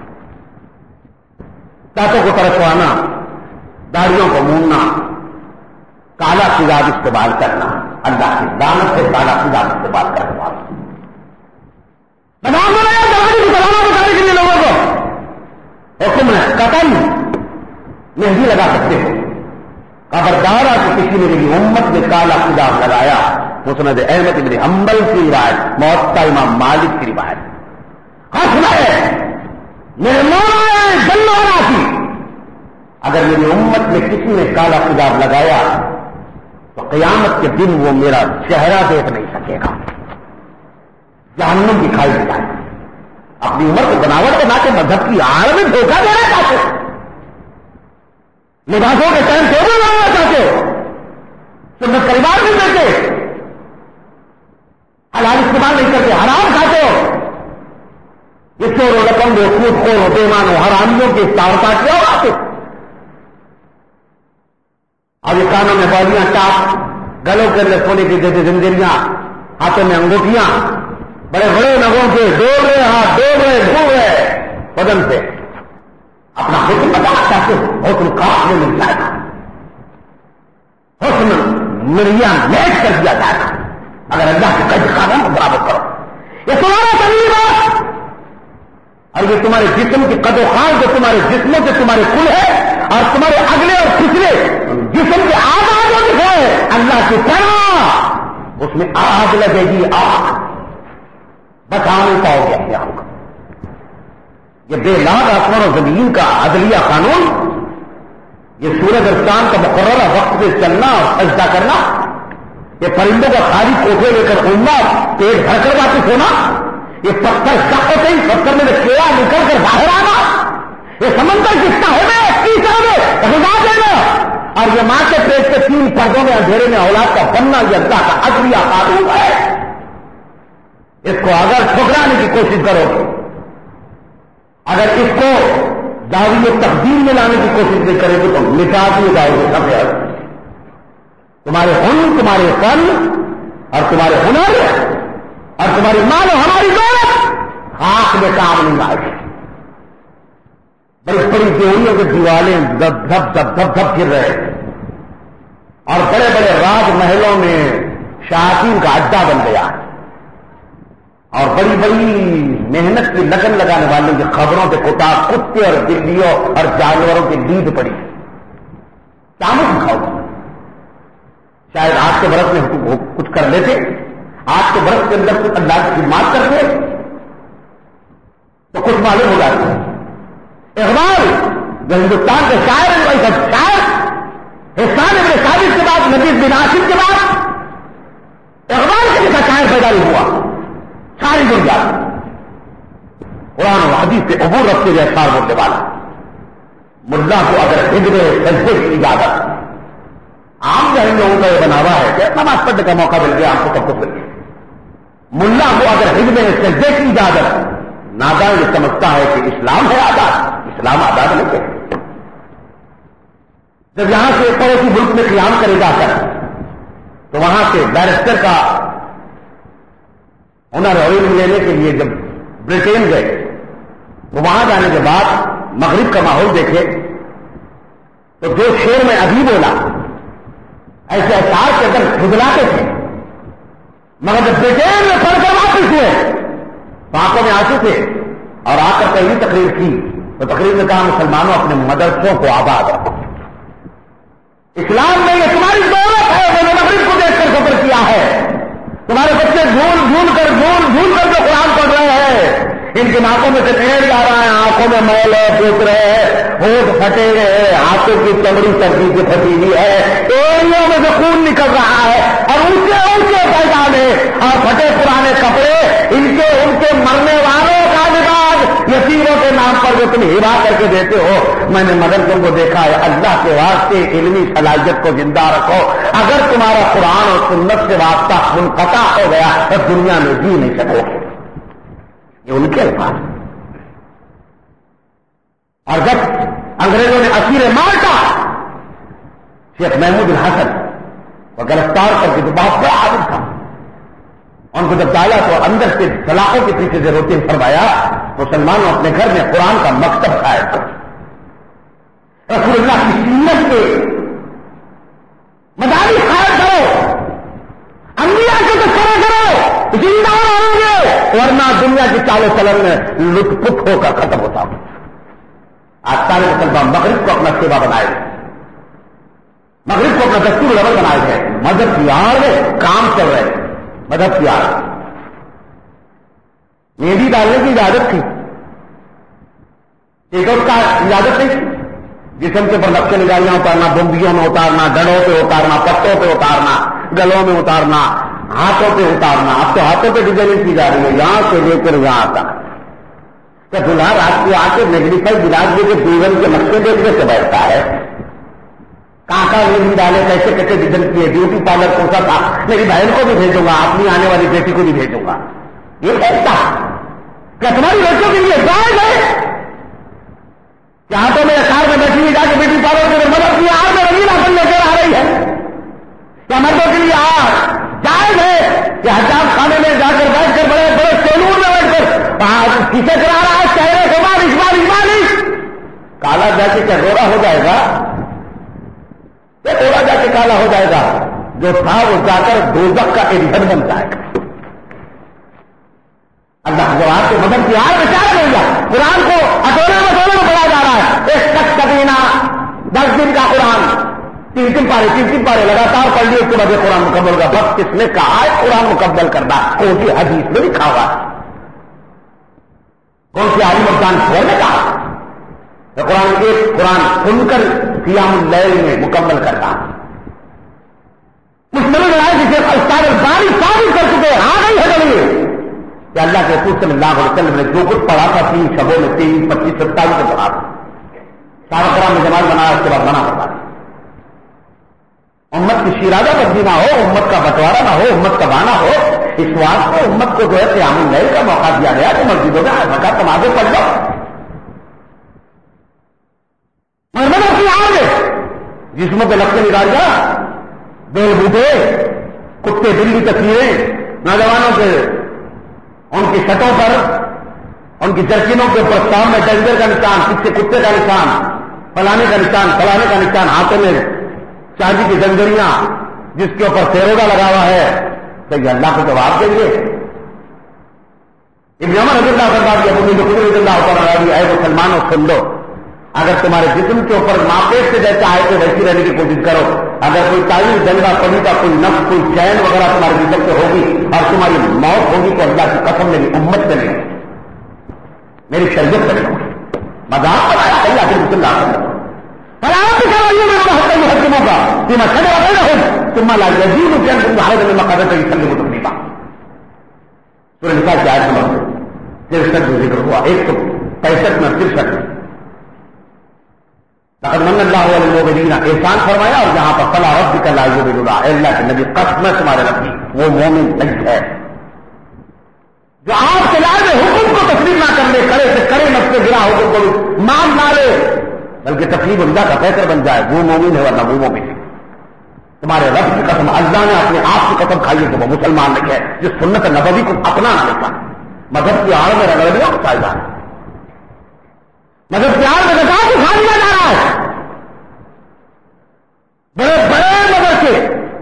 دانتوں کو ترشوانا، داڑھیوں کو موننا، کالا تیزاب استعمال کرنا، اللہ کی لعنت سے کالا تیزاب استعمال کرنے والا بتانے کے لیے لوگوں کو حکم ہے قتل مہندی لگا سکتے ہو. خبردار کہ کسی نے میری امت میں کالا تیزاب لگایا. مسند احمد بن حنبل کی روایت، موطا امام مالک کی روایت. میرے مولا جنونا کی، اگر میری امت میں کسی نے کالا تیزاب لگایا تو قیامت کے دن وہ میرا چہرہ دیکھ نہیں سکے گا، جہنم دکھائی دے جائے. اپنی عمر کو بناوٹ بنا کے مذہب کی آڑ میں دھوکہ دینا چاہتے ہو، لباسوں کے ٹائم ٹیبل بنانا چاہتے ہو، سنت پریوار نہیں دیتے، حلال استعمال نہیں کرتے، حرام کھاتے ہو، یہ چور و رقم ہو، خود خور ہو، بےمان ہو، حرامیوں کی تارتا کیا ہو آپ. اب یہ کانوں میں بالیاں ٹاپ، گلوں کے اندر سونے کی جیسے زنجیریاں، ہاتھوں میں انگوٹھیاں، بڑے بڑے نگوں کے ڈول رہے ہاتھ، ڈول رہے ڈھول رہے بدن سے. اپنا حکم بتانا چاہتے ہو، حکم کاٹ میں مل جائے گا، حکم مریا میٹ کر دیا جائے گا اگر اللہ کے قید قانون کو برابر کرو. یہ تمہارا تمیز ہے، اور یہ تمہارے جسم کی قد و خان جو تمہارے جسموں سے تمہارے کل ہے، اور تمہارے اگلے اور پچھلے کے پڑھنا اس میں آگ لگے گی، آگ بچا نہیں پاؤ گے اپنے آپ کو. یہ بے لاد آسمان و زمین کا عدلیہ قانون، یہ سورج اور چاند کا مقررہ وقت پہ چلنا اور سجدہ کرنا، یہ پرندوں کا خالی کوٹھے لے کر گھومنا، پیٹ بھر کر واپس ہونا، یہ پتھر شک ہوتے ہی پتھر میں سے کیڑا نکل کر باہر آنا، یہ سمندر کس کا ہے غذا دینا، اور یہ ماں کے پیٹ کے 3 پردوں میں اندھیرے میں اولاد کا بننا، یہ اللہ کا عدلیہ قانون ہے. اس کو اگر ٹھکرانے کی کوشش کرو گے، اگر اس کو دعوی تقدیر میں لانے کی کوشش نہیں کرے گے تو مٹا دیے جاؤ گے سب. تمہارے ہن، تمہارے فن اور تمہارے ہنر اور تمہاری مال و ہماری دولت خاک میں کام نہیں آئے گی. بڑی بڑی دیوریوں کے دیوالیں دب دب دب دب دب گر رہے ہیں اور بڑے بڑے راج محلوں میں شیاطین کا اڈا بن گیا اور بڑی بڑی محنت کی لگن لگانے والوں کی خبروں پہ کتے اور بلیوں اور جانوروں کی نیند پڑی. کیا کھاؤ گا؟ شاید آج کے برس میں کچھ کر لیتے، آج کے برس کے اندر کچھ اللہ کی خدمات کرتے تو کچھ معلوم ہو جاتا. اقبال جو ہندوستان کے شاعر ہیں، وہی سب شاعر احسان ابن ثابت کے بعد، نبی بن عاصم کے بعد اقبال کے جیسا شاعر پیدا نہیں ہوا. ساری دنیا قرآن و حدیث سے عبور رکھتے ہوئے اشعار بولنے والا. ملا کو اگر حجر سجدے کی اجازت، عام ذہن لوگوں کا یہ بناوا ہے کہ نماز پڑھنے کا موقع مل گیا، آپ کو سب کچھ مل گیا. ملا کو اگر حجر سجدے کی اجازت، نادان یہ سمجھتا ہے کہ اسلام ہے آزاد. اسلام آزاد نہیں ہے. جب یہاں سے پڑوسی ملک میں قیام کرے گا کر تو وہاں سے بیرسٹر کا ہنر اور علم لینے کے لیے جب برٹین گئے تو وہاں جانے کے بعد مغرب کا ماحول دیکھے تو جو شعر میں ابھی بولا ایسے اشعار کے اندر کھجلاتے تھے، مگر جب برٹین میں پڑھ کر واپس ہوئے تو آنکھوں میں آنسو تھے اور آ کر پہلی تقریر کی تو تقریر میں کہا مسلمانوں اپنے مدرسوں کو آباد رکھو. اسلام میں یہ تمہاری دولت ہے، میں نے مغرب کو دیکھ کر سفر کیا ہے. تمہارے بچے جھول کر جو قرآن پڑھ رہے ہیں، ان کی ناکوں میں سے ٹھہر جا رہا ہے، آنکھوں میں میل ہے، پوچھ رہے ہیں، ہونٹ پھٹے ہوئے ہیں، ہاتھوں کی چمڑی سردی سے پھٹی ہوئی ہے، ایڑیوں میں سے خون نکل رہا ہے اور اونچے اونچے پیجامے اور پھٹے پرانے کپڑے، ان کے مرنے والوں کا لباس، یتیموں کے نام پر جو تم ہبا کر کے دیتے ہو. میں نے مدرسوں کو دیکھا ہے. اللہ کے واسطے علمی صلاحیت کو زندہ رکھو. اگر تمہارا قرآن اور سنت سے واسطہ منقطع ہو گیا تو دنیا میں جی نہیں سکو گے. یہ ان کے الفاظ. اور جب انگریزوں نے اسیر مالٹا شیخ محمود الحسن کو گرفتار کر کے جو بہت بڑا عالم تھا، ان کو جب ڈالا تو اندر سے سلاخوں کے پیچھے سے روتے فرمایا مسلمانوں اپنے گھر میں قرآن کا مکتب قائم کرو، رسول اللہ کی سنت کے مدارس قائم کرو، انبیاء کے تذکرہ کرو، زندہ رہو گے، ورنہ دنیا کی چال و چلن میں لٹ پٹ ہو کر ختم ہوتا ہوں. آج سارے مسلمان مغرب کو اپنا سیوا بنائے گئے، مغرب کو اپنا دستور الاول بنائے گئے، مذہب کی آڑ میں کام چل رہے ہیں. مذہب کی آڑ مہندی ڈالنے کی اجازت تھی، ٹیکٹ کا اجازت نہیں تھی. جسم کے اوپر نقشے نگاریاں اتارنا، بمبیوں میں اتارنا، ڈڑوں پہ اتارنا، پٹوں پہ اتارنا، گلوں میں اتارنا، ہاتھوں پہ اتارنا. اب تو ہاتھوں پہ ڈیزائننگ کی جا رہی ہے، یہاں سے لے کر یہاں تک. کیا دلہا رات کو آ کے میگنیفائی گلاس لے کے بیگم کے نقشے دیکھنے سے بیٹھتا ہے؟ کہاں نہیں ڈالے، کیسے کیسے ڈیزائن کیے، بیوٹی پارلر کون سا تھا، میری بہن کو بھی بھیجوں گا، اپنی آنے والی بیٹی کو بھی بھیجوں گا. یہ کیسا کیا تمہاری بچوں کے لیے جائز ہے؟ یہاں تو میرے کار میں بیٹھی ہوئی جا کے بیوٹی پارلر کے مدد کی آگ میں رنگین آسن لے کر آ رہی ہے. کیا مردوں کے لیے آگ جائز ہے کہ حجاب خانے میں جا کر بیٹھ کر بڑے بڑے سیلون میں بیٹھ کر کسے کرا رہا ہے چہرے کے بعد اس کالا جا کے کیا گورا ہو جائے گا؟ یہ گورا جا کے کالا ہو جائے گا، جو تھا وہ جا کر دوزخ کا ایندھن بن جائے گا. اللہ جواب کے مدد کی آگ میں چاہ نہیں گا. قرآن کو اٹونے میں پڑھا جا رہا ہے. ایک تک کبینہ 10 دن کا قرآن، تین پارے لگاتار پڑھ لیے، اس کے بعد قرآن مکمل ہوگا. بس کس نے کہا ہے قرآن مکمل کرنا؟ کون سی حدیث میں لکھا ہوا ہے؟ کون سی عالم افغان خبر نے کہا کہ قرآن سن کر قیام اللیل میں مکمل کرنا؟ مسلم آئے جسے استاد الباری ثابت کر چکے آ گئی ہے دلیل کہ اللہ کے رسول صلی اللہ علیہ وسلم نے جو کچھ پڑھا تھا 3 شبوں میں 23، 25، 27 سے پڑھا تھا. صحابہ کرام نے جماعت بنایا، اس کے بعد منع کرتا ہے. امت کی شیرازہ بندی نہ ہو، امت کا بٹوارا نہ ہو، امت کا بانا ہو. اس واسطے امت کو جو ہے قیام اللیل کا موقع دیا گیا کہ مسجدوں میں ہر رکعت نمازیں پڑھ لو. مدد کی آگ جسموں پہ لگتے نکالیا، بیل بوٹے، کتے بلی تصویریں نوجوانوں کے، ان کی چھتوں پر، ان کی جرکینوں کے اوپر سامنے ڈنگر کا نشان، پیچھے کتے کا نشان، فلانے کا نشان، فلانے کا نشان، ہاتھوں میں چاندی کی ڈنگریاں جس کے اوپر سیروگا لگا ہوا ہے. تو یہ اللہ کو جواب دیں گے؟ ابن عمر رضی اللہ عنہ ابو بکر رضی اللہ عنہ، اے مسلمانوں سن لو، اگر تمہارے جسم کے اوپر ناپیٹ سے جیسے آئے تو ویسی رہنے کی کوشش کرو. اگر کوئی تعلیم دنگا پڑی کا کوئی نفس، کوئی چین وغیرہ تمہارے جسم سے ہوگی اور تمہاری موت ہوگی تو اللہ کی قسم میری امت سے نہیں، میری شریعت سے نہیں. مذاق بنایا اللہ کے رسول اللہ علیہ وسلم محکموں کا تم تم لا یزید میں مقدر یسلم تسلیما. سورہ نساء کی آیت نمبر 63 میں ذکر ہوا، 165 میں 63 میں لقد من اللہ علی المؤمنین احسان فرمایا. اور جہاں پر فلا ربک لا یؤمنون، اللہ کے نبی قسم ہے تمہارے رب کی، وہ مومن نہیں ہے جو آپ کے لائے حکم کو تسلیم نہ کر لے، کرے سے کرے، نفس سے گرا حکم کو مان نہ لے، بلکہ تسلیم اللہ کا بہتر بن جائے، وہ مومن ہے ورنہ وہ مومن ہے. تمہارے رب کی قسم، اللہ نے اپنے آپ کی قسم کھائی ہے کہ وہ مسلمان نہیں ہے جس سنت نبوی کو اپنا نہ لیتا، مذہب کی آڑ میں رگڑیوں کو فائدہ ہے، مذہب کی آڑ میں زکات کو کھا لیا جا رہا ہے. بڑے بڑے مدرسے،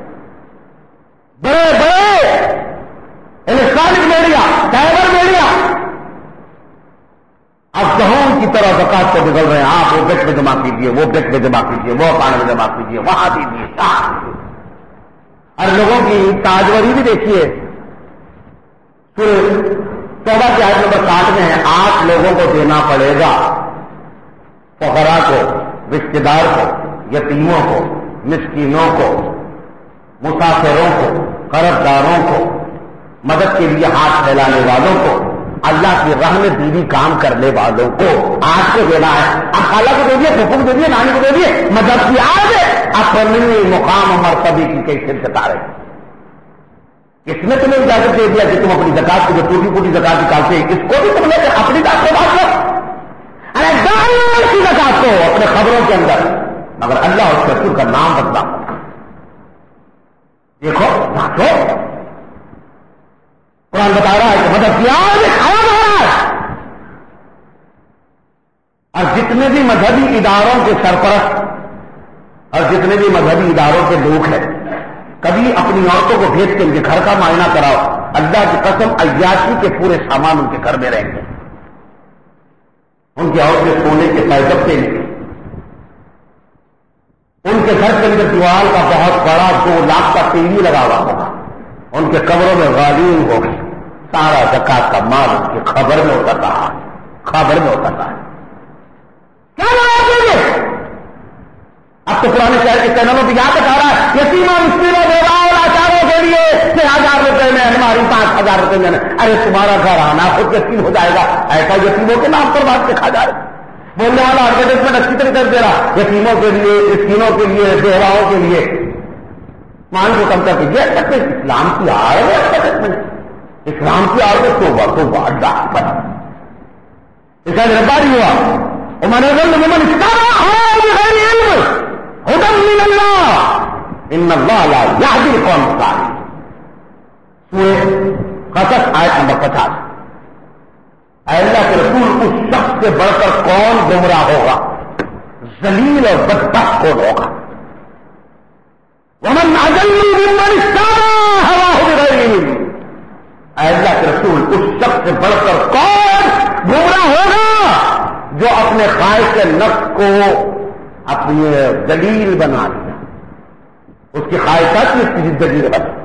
بڑے بڑے الیکٹرانک میڈیا، سائبر میڈیا اب دہون کی طرح زکات کو بگڑ رہے ہیں. آپ وہ بیٹ میں جمع کیجیے، وہ بیٹ میں جمع کیجیے، وہ اکاؤنٹ میں جمع کیجیے، وہاں دیجیے. اور لوگوں کی تاجوری بھی دیکھیے. پھر 14 کی آیت نمبر 60 میں ہے 8 لوگوں کو دینا پڑے گا، فقراء کو، رشتے دار کو، یتیموں کو، مسکینوں کو، مسافروں کو، قرض داروں کو، مدد کے لیے ہاتھ پھیلانے والوں کو، اللہ کی راہ میں دیوی کام کرنے والوں کو 8 کو دینا ہے. اب خالہ کو دے دیے، پھپھو کو دے دیے، نانی کو دے دیے، مدد کی آج اپنی مقام و مرتبے کی کیسے ستارے. اس نے تمہیں اجازت دے دیا کہ تم اپنی زکات کو جو ٹوٹی پوٹی زکات نکالتے ہیں اس کو بھی تم نے اپنی ذات کو بات کرو. ارے دار کی زکات کو اپنے خبروں کے اندر، مگر اللہ اور اس کے رسول کا نام بدلا. دیکھو باتو قرآن بتا رہا ہے کہ مدد کیا کھایا جا رہا ہے. اور جتنے بھی مذہبی اداروں کے سرپرست اور جتنے بھی مذہبی اداروں کے لوگ ہیں، کبھی اپنی عورتوں کو بھیج کے ان کے گھر کا معائنہ کراؤ، اللہ کی قسم عیاشی کے پورے سامان ان کے گھر میں رہیں گے. ان کی عورتیں سونے کے پیدب سے ان کے گھر کے اندر دیوار کا بہت بڑا 2 لاکھ کا ٹی وی لگا ہوا ہوگا، ان کے قبروں میں غالین ہوگی، سارا زکات کا مال ان کی خبر میں اتر رہا ہے، خبر میں اتر رہا ہے. کیا لگا دیں گے؟ اب تو پرانے شہر کے چینلوں پہ یاد بتا رہا ہے یتیموں، مسکینوں، بیواؤں اور لاچاروں کے لیے 6,000 روپے میں، ہماری 5,000 روپے میں. ارے تمہارا گھر آنا خود یتیم ہو جائے گا، ایسا یتیموں کے نام پر بات دکھا جائے. بولنے والا ایڈورٹائزمنٹ اچھی طرح کر دے رہا، یتیموں کے لیے، مسکینوں کے لیے، بیواؤں کے لیے. مان کو کم کر کے یہ تک اسلام کی آڑ ہے، اسلام کی آڑ میں تو بڑا بنا اس کا گرفتاری ہوا. ومن يضل ممن اتبع بغير علم هدى من الله ان الله لا يهدي القوم الظالمين. سورہ قصص آیت نمبر 50. اے اللہ کے رسول، اس شخص سے بڑھ کر کون گمراہ ہوگا، ذلیل اور بدبخت کون ہوگا. ومن اضل ممن اتبع هواه بغير علم. اے اللہ کے رسول، اس شخص سے بڑھ کر کون گمراہ ہوگا جو اپنے خواہش نفس کو اپنی دلیل بنا لیا، اس کی خواہشات کی اس کی زندگی میں بس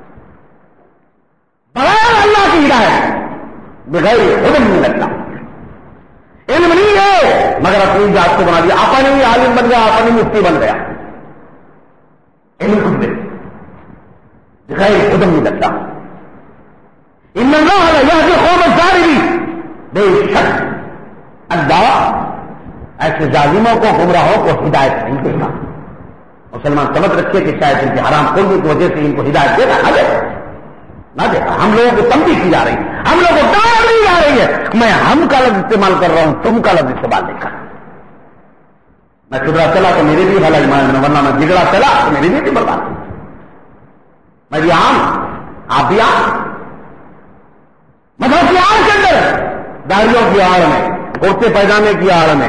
بغیر اللہ کی ہدایت بغیر علم نہیں لگتا. علم نہیں ہے مگر اپنی ذات کو بنا دیا, اپنے ہی عالم بن گیا, اپنی مفتی بن گیا. علم کچھ دے بغیر علم نہیں لگتا. ان اللہ یہدی القوم الظالمین, بے شک اللہ ایسے ظالموں کو گمراہوں کو ہدایت نہیں دے گا. مسلمان سمجھ رکھے کہ شاید ان کی حرام خوردی کی وجہ سے ان کو ہدایت دے گا نہ دے گا. ہم لوگوں کو تنبیہ کی جا رہی ہے, ہم لوگوں کو ڈانٹ دی جا رہی ہے. میں ہم کا لفظ استعمال کر رہا ہوں, تم کا لفظ استعمال نہیں کر رہا. میں سدھرا چلا تو میرے بھی بھلا ایمان, ورنہ میں بگڑا چلا تو میری بھی برباد. میں بھی عام, آپ بھی عام. مطلب کی آڑ کے اندر داڑیوں کی آڑ میں, کرتے پیجامے کی آڑ میں,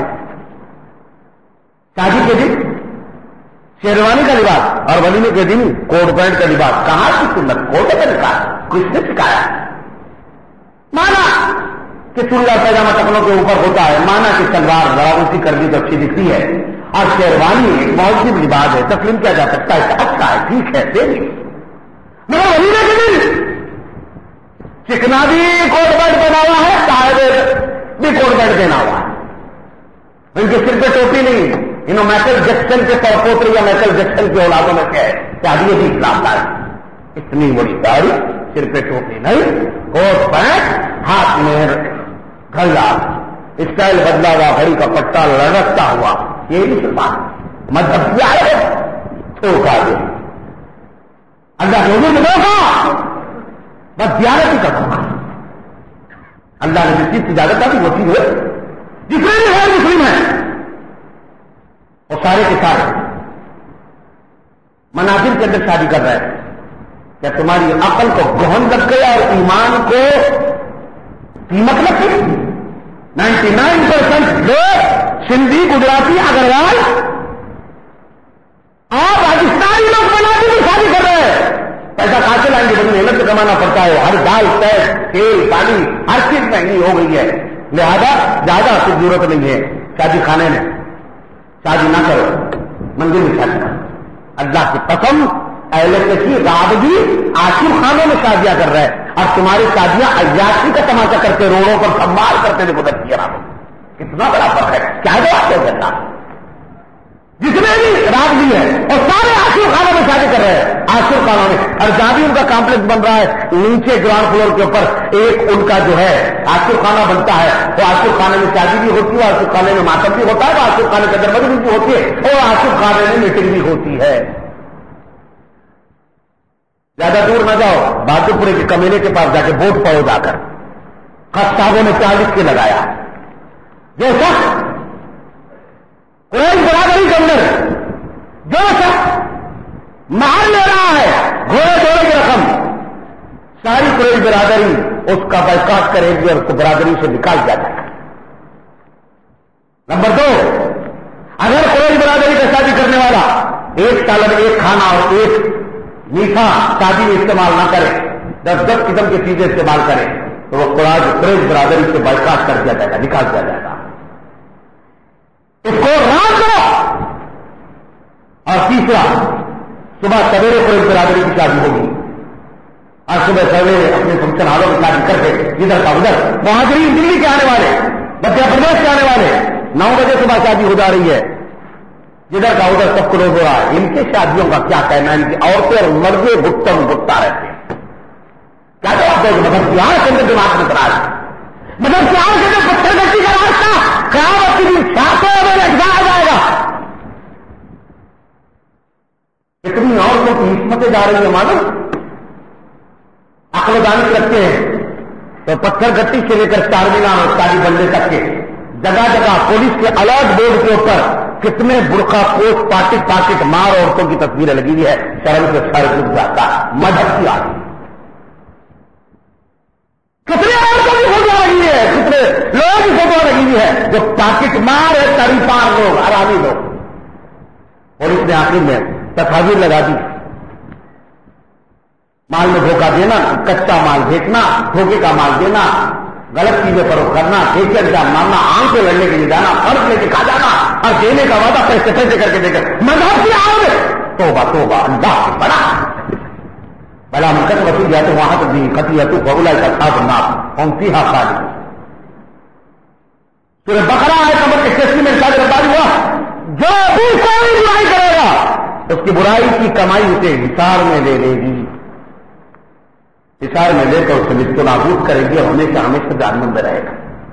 شادی کے دن شیروانی کا لباس اور ولیمے کے دن کوٹ پینٹ کا لباس. کہاں کی سنت کوٹ کا نکال کس نے سکھایا؟ مانا کہ چلا پیجامہ ٹکنوں کے اوپر ہوتا ہے, مانا کہ شلوار ذرا اونچی کر دی تو اچھی دکھتی ہے, اور شیروانی ایک موجود لباس ہے, تسلیم کیا جا سکتا ہے, اچھا ہے, ٹھیک ہے, دے مگر ولیمے کے دن چکنا بھی کوٹ پینٹ پہنا ہوا ہے, صاحب بھی کوٹ پینٹ پہنا ہوا ہے. ان کے سر پہ ٹوپی نہیں, انہوں مائیکل جیکسن کے پوتر یا مائیکل جیکسن کے اولادوں میں سے ہے, شادی بھی اسلام دار. اتنی بڑی داڑھی, سر پہ ٹوپی نہیں, کوٹ پینٹ, ہاتھ میں گھڑا, اسٹائل بدلا ہوا, گھڑی کا پٹا لڑکتا ہوا. یہ بھی صرف مذہب کیا ہے, دھوکہ دے اللہ کے حضور میں دھوکہ, بس زیادتی کا دھوکہ. اللہ نے جس چیز کی اجازت دی وہ چیز ہے, جس میں بھی غیر مسلم ہے وہ سارے کے سارے مناظر کے اندر شادی کر رہے ہیں. کیا تمہاری عقل کو گہن لگ گیا اور ایمان کو قیمت لگ گئی؟ 99% لوگ سندھی, گجراتی, اگروال اور راجستھانی لوگ مناظر کی شادی کر رہے ہیں. پیسہ کہاں سے لائیں گے؟ بڑی محنت سے کمانا پڑتا ہے. ہر دال, تیل, پانی, ہر چیز مہنگی ہو گئی ہے, لہذا زیادہ کچھ ضرورت نہیں ہے شادی خانے میں. شادی نہ کرو, مندر میں شادی کرو. اللہ کی قسم, اہل کشی رابطی عاشق خانوں میں شادیاں کر رہے ہیں, اور تمہاری شادیاں عیاشی کا تماشا کرتے, روڑوں پر سنبھال کرتے ہوئے گزرتی ہے. کتنا بڑا فرق ہے, کیا جواب دے سکتا؟ جتنے بھی رابطی ہے اور سارے عاشق خانوں میں شادی کر رہے ہیں, عاشق خانوں میں. اور جہاں بھی ان کا کمپلیکس بن رہا ہے, نیچے گراؤنڈ فلور کے اوپر ایک ان کا جو ہے عاشق خانہ بنتا ہے. وہ عاشق خانے میں شادی بھی ہوتی ہے, عاشق خانے میں ماتم بھی ہوتا ہے, وہ عاشق خانے کے اندر مجلس بھی ہوتی ہے, اور عاشق خانے میں میٹنگ بھی ہوتی ہے. زیادہ دور نہ جاؤ, بہادر پورے کے کمینے کے پاس جا کے ووٹ پڑو جا کر. خط صاحبوں نے 40 کے لگایا. جو شخص قریش برادری کے اندر جو شخص مہر لے رہا ہے گھوڑے دوڑے کی رقم, ساری قریش برادری اس کا بائیکاٹ کرے گی اور اس کو برادری سے نکال دیا جائے گا. نمبر 2, اگر قریش برادری کا شادی کرنے والا ایک سالن, ایک کھانا اور ایک میٹھا شادی میں استعمال نہ کرے, 10 قسم کی چیزیں استعمال کرے, تو وہ قریش برادری سے بائیکاٹ کر دیا جائے گا, نکال دیا جائے گا. اس کو رات دو. اور تیسرا, صبح سویرے قریش برادری کی شادی ہوگی, اور صبح سویرے اپنے فنکشن ہالوں کی شادی کر کے ادھر کا ادھر. مہاجرین دلی کے آنے والے, مدھیہ پردیش کے آنے والے, 9 بجے صبح شادی ہو جا رہی ہے, جدھر کا ادھر سب کلوز ہو رہا ہے. ان کی شادیوں کا کیا کہنا ہے؟ ان کی عورتیں اور مردے گٹم گٹتا رہتے ہیں. کیا جواب دو؟ مطلب بہار کے اندر دماغ میں تراج, مطلب بہار کے اندر پتھر گٹی کا راستہ قیامت کے دن 700 میں اجزا جائے گا. اتنی عورتوں کی حکمتیں جا رہی ہیں, معلوم عقل و دانش رکھتے ہیں تو پتھر گٹی سے لے کر چارمینار اور تاج بننے تک کے جگہ جگہ پولیس کے الرٹ بورڈ کے اوپر کتنے برقع پوش پاکٹ مار عورتوں کی تصویریں لگی ہوئی ہے. شرم سے سر جھک جاتا ہے. مذہب کی آدمی کتنے عورتوں کی فوٹو لگی ہے, کتنے لوگوں کی فوٹو لگی ہوئی ہے جو پاکٹ مار ہے, تریپار لوگ, آرامی لوگ. پولیس نے آخر میں تصاویر لگا دی. مال میں دھوکہ دینا, کچا مال بیچنا, دھوکے کا مال دینا, غلط چیزیں فروخت کرنا, ٹھیکے انجام ماننا, آم سے لڑنے کے لیے جانا, فرض لے کے کھا جانا, اور دینے کا وعدہ پیسے کر کے دے کر. مذہب کی آڑ میں توبہ توبہ اللہ سے بڑا بلا مکت وسیع یا تو وہاں تک بھی خطی تو بولا کا تھا بنا ہم فیہا خالدون. سورہ بقرہ آیت نمبر 81 میں ارشاد ربانی ہوا جو بھی کوئی برائی کرے گا اس کی برائی کی کمائی اسے حصار میں لے لے گی, حصار میں لے کر اسے نصف و نابود کرے گی اور ہمیشہ ہمیشہ جہنم میں رہے گا.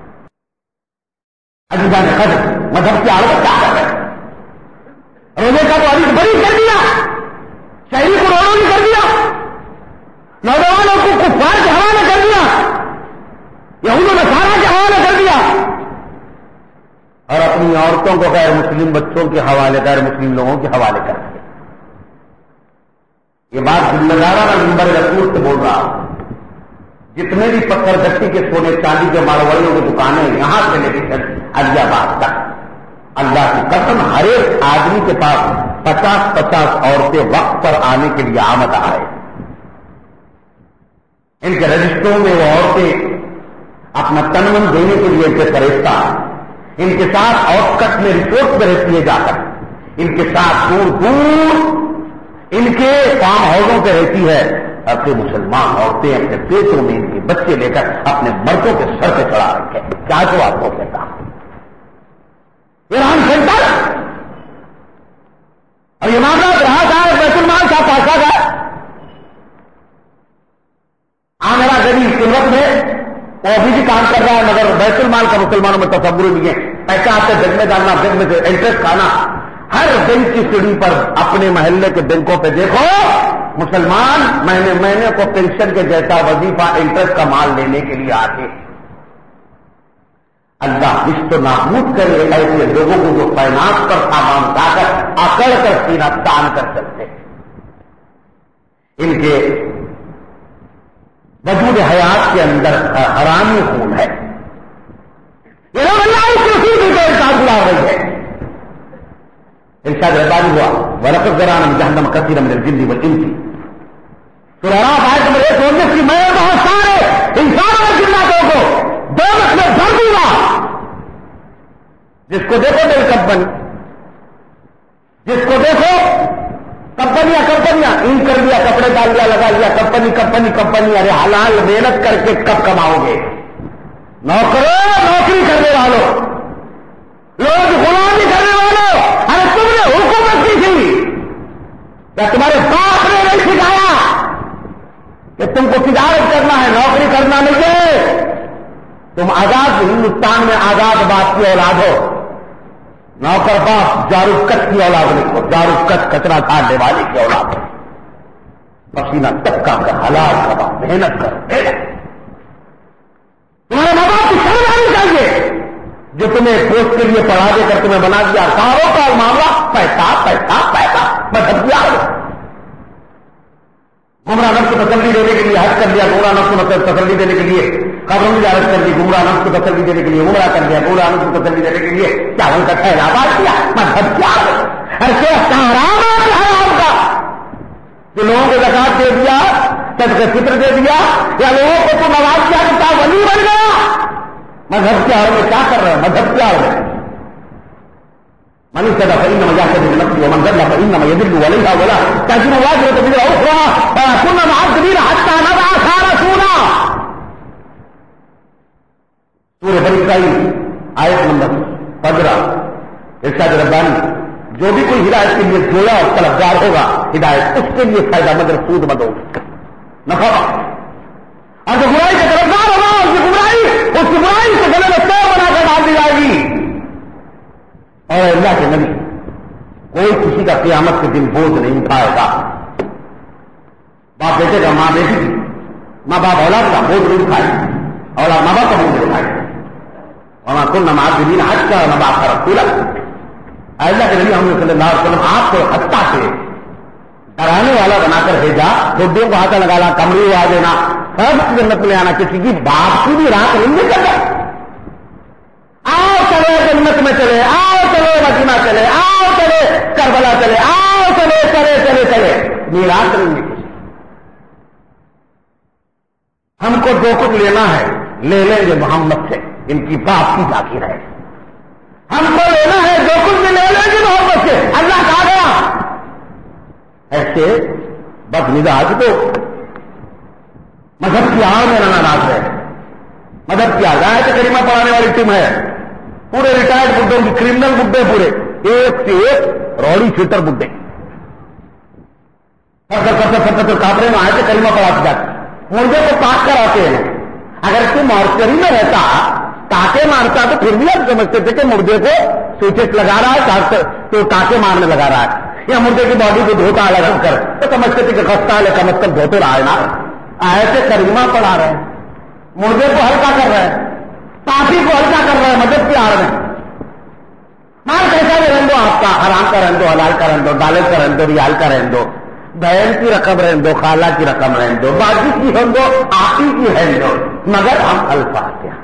عزیزان قدر مذہب کی حالت کیا کر رہے ہیں؟ روزے کا تو حدیث بری کر دیا, شہری کو روزہ کر دیا, نوجوانوں کو کفار کے حوالے کر دیا, یہود و نصارہ کے حوالے کر دیا, اور اپنی عورتوں کو غیر مسلم بچوں کے حوالے, غیر مسلم لوگوں کے حوالے کر دیا. یہ بات ذمہ دارانہ منبر رسول سے بول رہا ہوں. جتنے بھی پتھر گٹی کے سونے چاندی کے ماروڑیوں کی دکانیں یہاں سے لے کے علی آباد تک, اللہ کی قسم ہر ایک آدمی کے پاس 50-50 عورتیں وقت پر آنے کے لیے آمد آئے. ان کے رجسٹروں میں وہ عورتیں اپنا تن من دینے کے لیے ان سے فرشتہ, ان کے ساتھ آؤٹ کٹ میں رپورٹ میں رہتی ہے جا کر, ان کے ساتھ دور دور ان کے فارم ہاؤسوں پہ رہتی ہے. اپنے مسلمان عورتیں اپنے پیٹوں میں ان کے بچے لے کر اپنے مردوں کے سر پہ چڑھا رکھے. کیا تو آپ کو کہتا ایران سینٹر اور یہ معاملہ رہا تھا بیت المال کا پیسہ کا میرا غریب قیمت میں وہ ابھی بھی کام کر رہا ہے, مگر بیت المال کا مسلمانوں میں تصور نہیں ہے. پیسہ آتے بینک میں ڈالنا, بینک میں سے انٹرسٹ کھانا. ہر بینک کی سیڑھی پر اپنے محلے کے بینکوں پہ دیکھو مسلمان مہینے کو پینشن کے جیسا وظیفہ انٹرسٹ کا مال لینے کے لیے آتے. اللہ اس تو نابود کرے ایسے لوگوں کو جو فائنانس پر سامان اٹھا کر اکڑ کر سینہ تان کر سکتے. ان کے وجود حیات کے اندر حرامی خون ہے. یہ لوگ اللہ کی اسی کو ارشاد بلا رہی ہے. ارشاد ربانی ہوا وَلَقَدْ ذَرَأْنَا لِجَهَنَّمَ كَثِيرًا مِنَ الْجِنِّ وَالْإِنسِ. سورہ اعراف آیت نمبر 119 کی میں بہت سارے انسانوں اور جناتوں کو دوزخ میں بھر دوں گا. جس کو دیکھو میری کمپنی, جس کو دیکھو کمپنیاں ان کر دیا, کپڑے ڈال دیا, لگا دیا, کمپنی. ارے حلال محنت کر کے کب کماؤ گے؟ نوکری کرنے والوں, لوگ غلامی کرنے والوں, ارے تم نے حکومت کی تھی یا تمہارے باپ نے نہیں سکھایا کہ تم کو تجارت کرنا ہے, نوکری کرنا نہیں ہے؟ تم آزاد ہندوستان میں آزاد باپ کی اولاد ہو. نوکر باپ جارو کچ کی اولاد نہیں ہو, جارو کچ کچرا کھانے والے کی اولاد ہو. پسینہ تک کا حلال کما, محنت کر. تمہارے ماں باپ کی شرم آنی چاہیے جو تمہیں پوسٹ کے لیے پڑھا دے کر تمہیں بنا دیا. ساروں کا معاملہ پیسہ پیسہ پیسہ. میں گمراہ نفس کو تسلی دینے کے لیے حج کر لیا, گمراہ نفس کو تسلی دینے کے لیے قبروں کی زیارت کر لی, گمراہ نفس کو تسلی دینے کے لیے عمرہ کر لیا, گمراہ نفس کو تسلی دینے کے لیے کیا ان کا خیرات کیا. مذہب کیا ہے؟ حرام کا جو لوگوں کو زکات دے دیا, صدقہ فطر دے دیا, یا لوگوں کو تو نواز کیا کہ ولی بن گیا. مذہب کیا ہے؟ کیا کر رہے ہیں؟ مذہب کیا ہے؟ من اهتدى فإنما يهتدي لنفسه ومن ضل فإنما يضل عليها ولا تزر وازرة وزر أخرى فكنا معذبين حتى نبعث رسولا. سورہ بنی اسرائیل آیت نمبر 15. ارشاد ربانی جو بھی کوئی ہدایت کے لیے جوڑا اور طلبگار ہوگا, ہدایت اس کے لیے فائدہ مند اور سود مند ہوگی, نفع. اور جو برائی کا طلبگار ہوگا اس کی برائی سے گلے میں توڑ بنا کر ڈال دی جائے گی. اور اللہ کے نبی کوئی کسی کا قیامت کے دن بوجھ نہیں اٹھائے گا. باپ بیٹے کا, ماں بیٹی کی, ماں باپ اولاد کا بوجھ نہیں اٹھائے, اولاد ماں باپ کا بوجھ نہیں اٹھائے. اور کل نماز دین حج کا نماز کا رسول اللہ کے نبی محمد صلی اللہ علیہ وسلم آپ کو حتیٰ سے ڈرانے والا بنا کر بھیجا. ڈڈیوں کو ہاتھ لگانا, کمری آ دینا, سب جنت میں آنا. کسی کی باپ کی بھی رات نہیں نکلتا. آؤ چلے جنت میں چلے, آؤ چلے مدینہ چلے, آؤ چلے کربلا چلے, آؤ چلے چلے چلے چلے, میراث نہیں کسی. ہم کو جو کچھ لینا ہے لے لیں گے محمد سے, ان کی باپ کی ذاکر ہے. ہم کو لینا ہے جو کچھ بھی لے لیں گے محمد سے. اللہ کہا گیا ایسے بد مزاج تو مذہب کی آڑ میں ناراض ہے. مذہب کی آزاد کریمہ پڑھانے والی ٹیم ہے, پورے ریٹائرڈ بڈھوں کی, کرمنل بڈھے پورے ایک سے ایک روڑی شیٹر بڈھے سر کاپڑے میں آئے تھے کریمہ پڑھاتے جاتے. مردے کو پاک کر آتے ہیں. اگر تو مارچری میں رہتا ٹاکے مارتا تو پھر بھی آپ سمجھتے تھے کہ مردے کو سوچس لگا رہا ہے تو ٹاکے مارنے لگا رہا ہے, یا مردے کی باڈی کو دھوتا لگا کر تو سمجھتے تھے کہ خستہ ہے کم از کم دھوتے رہا ہے نا. ایسے کریمہ پڑھا رہے ہیں, مردے کو ہلکا کر رہے ہیں, پاپی کو ہلکا کر رہے ہیں مدد کی آڑ میں. مال کیسا بھی رہن دو آپ کا, حرام کا رہن دو, حلال کا رہن دو, ڈالر کا رہن دو, ریال کا رہن دو, بہن کی رقم رہن دو, خالہ کی رقم رہن دو, باجی کی رہن دو, آپی کی رہن دو, مگر ہم الفاظ کیا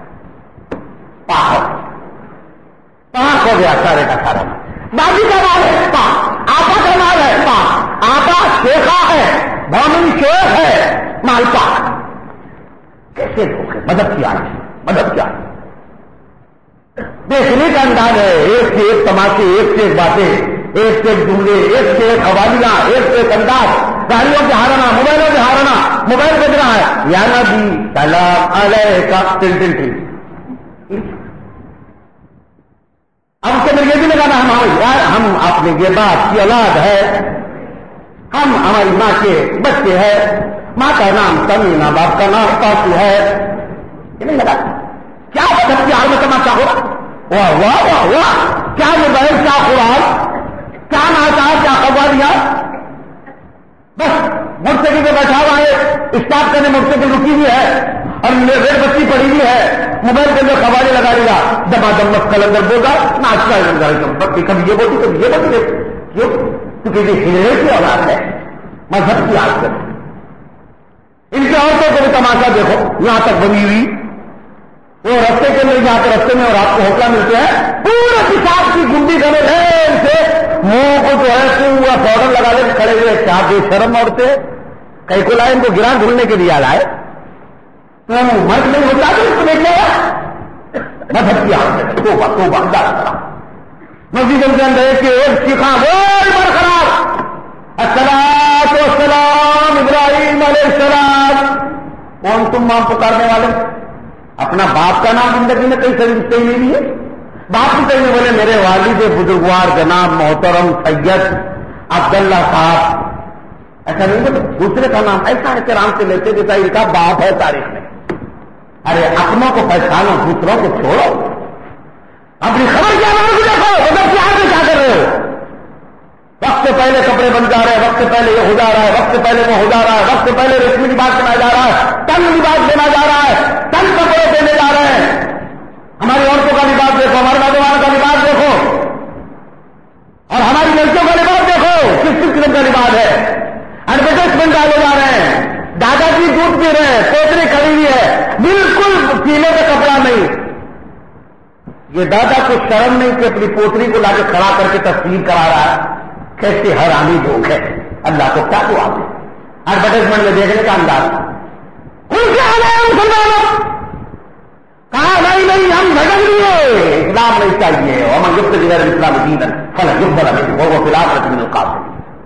پاک ہو گیا سارے کا سارا. باجی کا مال ہے پاک, آپا کا مال ہے پاک, آپا شیخا ہے, بھومن شیخ ہے, مال پاک. کیسے لوگ ہیں مدد کی آج, مدد کی آج دیکھنے کا انداز ہے. ایک سے ایک تماشے, ایک سے ایک باتیں, ایک سے ایک جملے, ایک سے ایک حوالیاں, ایک سے ایک انداز, گاڑیوں کے ہارنا, موبائلوں کے ہارنا, موبائل بج رہا ہے یا نبی سلام علیکہ ٹن. اب سے یہ بھی لگانا ہم اپنے یہ بات کی اولاد ہے, ہم ہماری ماں کے بچے ہیں, ماں کا نام تمینا, باپ کا نام پاسو ہے. یہ نہیں لگا کیا مدد کی آڑ میں تماشا ہو. واہ واہ واہ واہ, کیا موبائل, کیا قرآن, کیا ناچا, کیا قوالیاں. بس موٹر سائیکل پہ بیٹھا ہوا ہے, اسٹارٹ کرنے موٹر سائیکل رکی ہوئی ہے اور ریل بچی پڑی ہوئی ہے, موبائل کے اندر قوالی لگا لے گا, دبا دم مسکل اندر بوگا, ناچتا ہے, کبھی یہ بولتی کبھی یہ بولتی. کیوں؟ کیونکہ یہ ہلنے کی اولاد ہے, مذہب کی آج کر. ان کی عورتوں کو بھی تماشا دیکھو, یہاں تک بنی ہوئی, وہ رستے کے اندر جا کے رستے میں اور آپ کو ہوٹلا ملتے ہیں, پورے کتاب کی گنڈی کرے ڈھیر سے منہ کو جو ہے پورا پاؤڈر لگا لے کھڑے ہوئے. کیا بے شرم عورتیں, کئی کو لائے ان کو گران دھلنے کے لیے لائے, مرد نہیں ہوتا تو اس کو دیکھنے گا. مذہب کی عورتیں توبہ توبہ ڈالا. مسجد کے اندر ایک ایک سیکھا بول برقرار, الصلاۃ والسلام ابراہیم علیہ السلام. کون تم ماں پکارنے والے, اپنا باپ کا نام زندگی میں کئی سروس کہیں نہیں ہے. باپ کی کہیں بولے میرے والد بزرگوار جناب محترم سید عبداللہ صاحب, ایسا نہیں بولے. دوسرے کا نام ایسا احترام سے لیتے جیسا ان کا باپ ہے تاریخ میں. ارے اپنوں کو پہچانو, دوسروں کو چھوڑو, اپنی خبر کیا نام دیکھو, مدد کی آگے کیا کر رہے ہو. وقت سے پہلے کپڑے بن جا رہے ہیں, وقت سے پہلے یہ ہو جا رہا ہے, وقت سے پہلے وہ ہو جا رہا ہے, وقت سے پہلے ریشمی لباس بنا جا رہا ہے, تن لباس دینا جا رہا ہے, تن کپڑے دینے جا رہے ہیں. ہماری عورتوں کا لباس دیکھو, ہمارے نوجوانوں کا لباس دیکھو, اور ہماری لڑکیوں کا لباس دیکھو, کس کس قسم کا لباس ہے. ایڈورٹائزمنٹ ڈالے جا رہے ہیں, دادا جی دودھ پی رہے ہیں, پوتری کھڑی ہوئی ہے, بالکل سینے کا کپڑا نہیں. یہ دادا کو شرم نہیں کہ اپنی پوتری کو لا کے کھڑا کر کے تصویر کرا رہا ہے. کیسے حرامی لوگ ہے, اللہ کو کیا دعا دے. ایڈورٹائزمنٹ میں دیکھنے کا انداز ان سے آ گئے مسلمانوں, کہا نہیں ہم بھٹک لیے, اسلام نہیں چاہیے, اور ہم گفت غیر اسلام دین فلاں گفت بنا نہیں, وہ خلاف رکھنے میں قابل.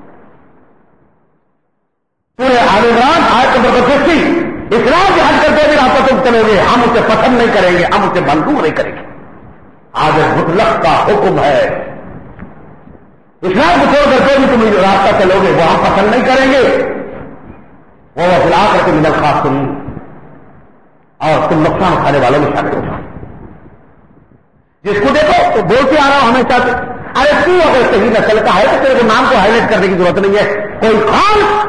پورے آل عمران آیت نمبر 85, اسلام کے حج کرتے ہوئے آپ تم چلے گے, ہم اسے پسند نہیں کریں گے, ہم اسے منظور نہیں کریں گے. آج مطلق کا حکم ہے, اسلام کو چھوڑ کر بھی تم راستہ چلو گے, وہ ہم پسند نہیں کریں گے, وہ خلاف کر کے مدد خاص کریں, اور تم نقصان اٹھانے والوں میں شامل ہو جاؤ. جس کو دیکھو تو بولتے آ رہا ہوں ہمیشہ سے, ارے تو اگر صحیح نسل کا ہے تو تیرے کو نام کو ہائی لائٹ کرنے کی ضرورت نہیں ہے. کوئی خان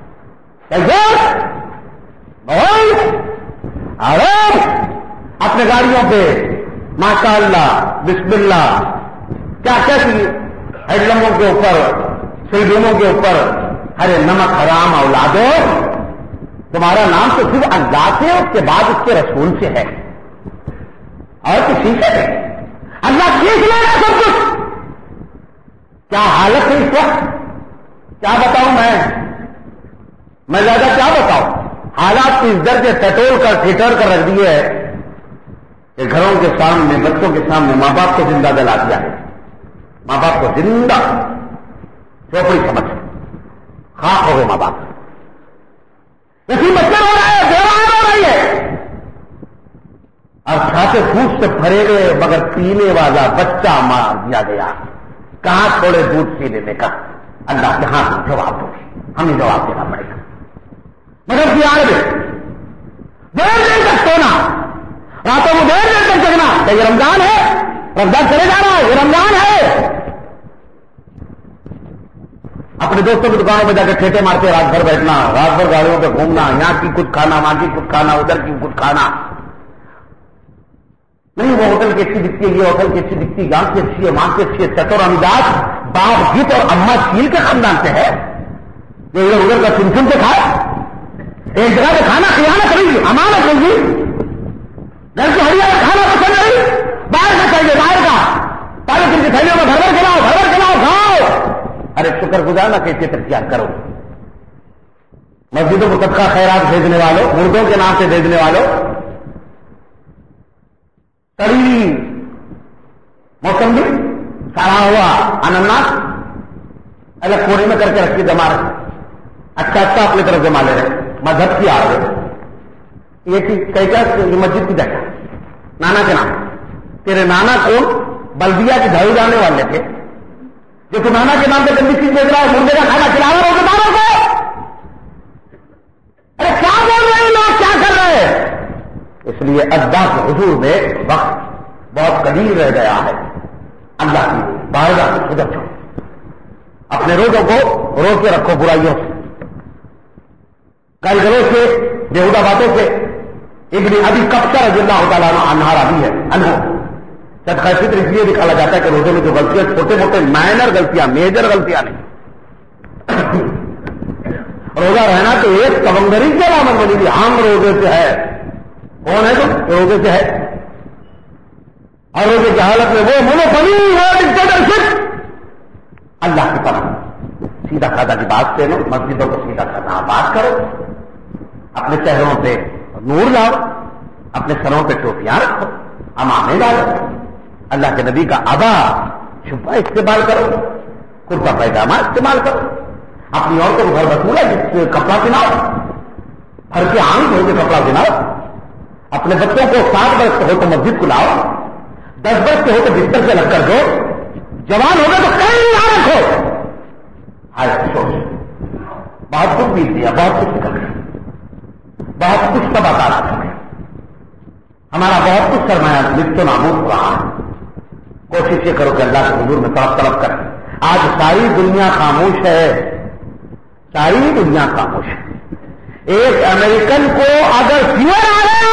اپنے گاڑیوں پہ ماشاء اللہ بسم اللہ کیا کہتی ہیڈلموں کے اوپر, سیڈیموں کے اوپر, ارے نمک حرام اولادو, تمہارا نام تو صرف اللہ سے, اس کے بعد اس کے رسول سے ہے, اور کسی سے ہے. اللہ کھینچ لے گا سب کچھ. کیا حالت ہے اس وقت, کیا بتاؤں میں زیادہ کیا بتاؤں. حالات کی اس درجے ٹٹول کر ٹھٹر کر رکھ دیے ہے کہ گھروں کے سامنے, بچوں کے سامنے ماں باپ کو زندہ جلا دیا ہے. ماں باپ کو زندہ چوپڑی سمجھ, خاک ہو گئے ماں باپ. اسی بچے رو رہے ہیں، بیوہ رو رہی ہے، اور کھاتے پھوس سے بھرے گئے مگر پینے والا بچہ مار دیا گیا. کہاں چھوڑے دودھ پینے میں کا؟ اللہ کے ہاں تم جواب دو گے، ہمیں جواب دینا پڑے گا. مگر پیار میں دیر دیر تک سونا، راتوں کو دیر دیر تک جگنا، کہ یہ رمضان ہے، رمضان چلے جا رہا ہے، یہ رمضان ہے. اپنے دوستوں کی دکانوں میں جا کے ٹھیٹے مارتے رات بھر بیٹھنا، رات بھر گاڑیوں پہ گھومنا، یہاں کی کچھ کھانا، وہاں کی کچھ کھانا، ادھر کی کچھ کھانا. نہیں وہ ہوٹل کی اچھی دکھتی ہے، یہ ہوٹل کی اچھی دکھتی ہے، یہاں کی اچھی ہے، وہاں کی اچھی ہے. چتور امیداز باپ گیت اور اما چیل کے خاندان سے ہے، جو ادھر ادھر کا چن چن سے کھائے. ایک جگہ پہ کھانا خیانت رہی، امانت رہی، گھر کی ہڑیا کا کھانا پسند نہیں، باہر کا چاہیے، باہر کا پالیتھین کی تھیلیوں میں بھر بھر کھلاؤ، بھر بھر کھلاؤ، کھاؤ. ارے شکر گزار نہ کیسے ترقیات کرو. مسجدوں کو صدقہ خیرات بھیجنے والوں، مردوں کے نام سے بھیجنے والوں، تری موسمی سارا ہوا انناس الگ کونے میں کر کے رکھ کے جما رہے، اچھا اچھا اپنی طرف جما لے رہے، مذہب کی آ رہے. یہ مسجد کی جگہ نانا کے نام، تیرے نانا کون؟ بلدیا کے جھاڑو جانے والے تھے، جو تو نانا کے نام پہ گندی چیز بھیج رہا ہے، مردے کا کھانا کھلا رہا ہے داروں کو. ارے کیا بول رہے ہیں لوگ، کیا کر رہے ہیں؟ اس لیے اللہ کے حضور میں وقت بہت قلیل رہ گیا ہے. اللہ کی بارگاہ سے خود چھوڑو، اپنے روزوں کو روک کے رکھو برائیوں سے، گلگلوں سے، بےہودہ باتوں سے. ابن ابی کبشہ رضی اللہ تعالیٰ عنہ راوی ہے، انہو صدقہ فطر اس لیے نکالا جاتا ہے کہ روزے میں جو غلطیاں چھوٹے موٹے مائنر غلطیاں، میجر غلطیاں نہیں. روزہ رہنا تو ایک سمندری کی علامت بنی ہوئی، ہم روزے سے ہے. کون ہے تو روزے سے ہے، اور روزے کی حالت میں وہ مونوپولی، وہ ڈکٹیٹرشپ. اللہ کی پناہ، سیدھا سادہ کی بات سے لو، مسجدوں کو سیدھا سادہ بات کرو، اپنے چہروں پہ نور لاؤ، اپنے سروں پہ ٹوپیاں رکھو، امامے ڈالو، اللہ کے نبی کا عبا چھپا استعمال کرو، کرتا پیجامہ استعمال کرو، اپنی عورتوں کو گھر بسولا جس سے کپڑا پہناؤ، گھر کے آنگ ہو کے کپڑا پہناؤ. اپنے بچوں کو 7 برس کے ہو تو مسجد کو لاؤ، 10 برس کے ہو تو بستر سے لگ کر دو، جوان ہو گئے تو کہیں نہ رکھو. ہائے افسوس، بہت کچھ بیت دیا، بہت کچھ نکل گیا، بہت کچھ تباہ کار ہو گیا، ہمارا بہت کچھ سرمایہ لفت و نابود ہو رہا ہے. کوشش یہ کرو کہ اللہ کے حضور میں طلب کریں. آج ساری دنیا خاموش ہے، ساری دنیا خاموش ہے. ایک امریکن کو اگر فیور آ گیا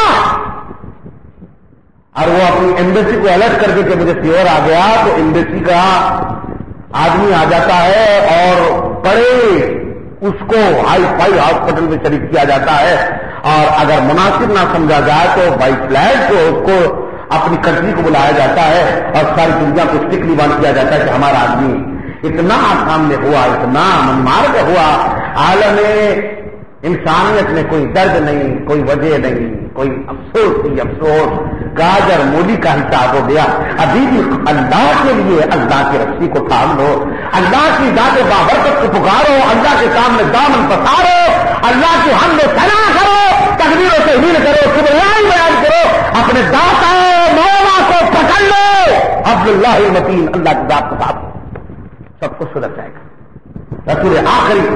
اور وہ اپنی ایمبیسی کو الرٹ کر کے کہ مجھے فیور آ گیا، تو ایمبیسی کا آدمی آ جاتا ہے اور بڑے اس کو ہائی فائی ہاسپٹل میں شریک کیا جاتا ہے، اور اگر مناسب نہ سمجھا جائے تو بائی فلیٹ کو اس کو اپنی کنٹری کو بلایا جاتا ہے اور ساری دنیا کو اسٹکلی بند کیا جاتا ہے کہ ہمارا آدمی اتنا سامنے ہوا، اتنا منمارک ہوا. عالم انسانیت میں کوئی درد نہیں، کوئی وجہ نہیں، کوئی افسوس ہی افسوس. گاجر مولی کا حساب ہو گیا. ابھی بھی اللہ کے لیے اللہ کی رسی کو تھام لو، اللہ کی ذات بابرکت کو پکارو، اللہ کے سامنے دامن پسارو، اللہ کی حمد و ثنا کرو، تکبیر و تحلیل کرو، کبریائی بیان کرو، اپنے داتا مولا کو پکڑ لو. عبد اللہ المتین، اللہ کی ذات کو ساتھ سب کچھ سدھر جائے گا. رسول آخری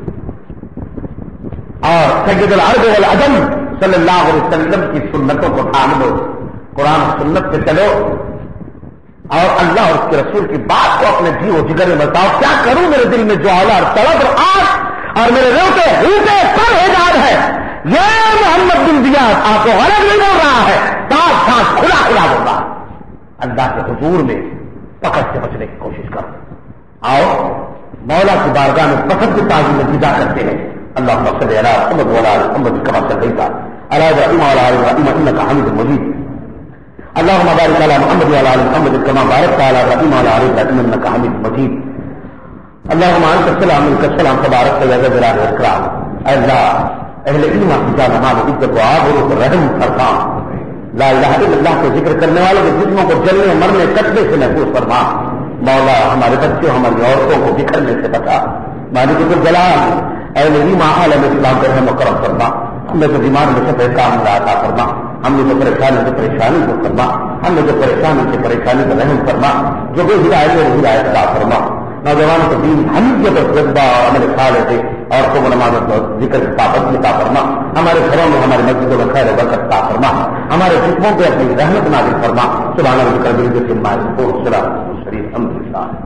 اور سید العرب والعجم صلی اللہ علیہ وسلم کی سنتوں کو تھام لو، قرآن و سنت سے چلو، اور اللہ اور اس کے رسول کی بات کو اپنے جی و جگر میں بتاؤ. کیا کروں میرے دل میں جو اعلیٰ اور طلب اور آگ اور میرے روتے ہوتے پر حجاب ہے. یہ محمد بن زیاد آپ کو غلط نہیں بول رہا ہے، ساتھ ساتھ کھلا کھلا بول رہا ہے. اللہ کے حضور میں پکڑ سے بچنے کی کوشش کرو. آؤ مولا کی بارگاہ میں پسند کی تعظیم میں جدا کرتے ہیں. اللهم صل على محمد وعلى ال محمد كما صليت على ابراهيم وعلى ال ابراهيم انك حميد مجيد. اللهم بارك على محمد وعلى ال محمد كما باركت على ابراهيم وعلى ال ابراهيم انك حميد مجيد. اللهم انت السلام منك السلام تبارك يا ذا الجلال والاكرام. اے اللہ اہل ایمان کی جان نماز عزت و آبرو کو رحم فرما. لا الہ الا اللہ کو ذکر کرنے والوں کے جسموں کو جلنے مرنے کٹنے سے محفوظ فرما. مولا ہمارے بچوں ہماری عورتوں کو بکھرنے سے بچا. مالک الجلال اے نبی عالم اسلام پر ہم کرم فرما، ہم نے تو بیمار میں سے پریشان عطا فرما، ہم نے جو پریشانی سے پریشانی کو فرما، ہم نے جو پریشانی سے پریشانی کو رحم فرما، جو بے ہدایت ہے ہدایت عطا فرما، نوجوانوں کو دین حمیت اور جذبہ اور عمل صالح دے، اور کو نماز اور ذکر کی پابندی عطا فرما، ہمارے گھروں میں ہمارے مسجدوں میں خیر و برکت عطا فرما، ہمارے جسموں پہ اپنی رحمت نازل فرما، سبحان ربک رب العزت عما یصفون، سلام شریف الحمد للہ۔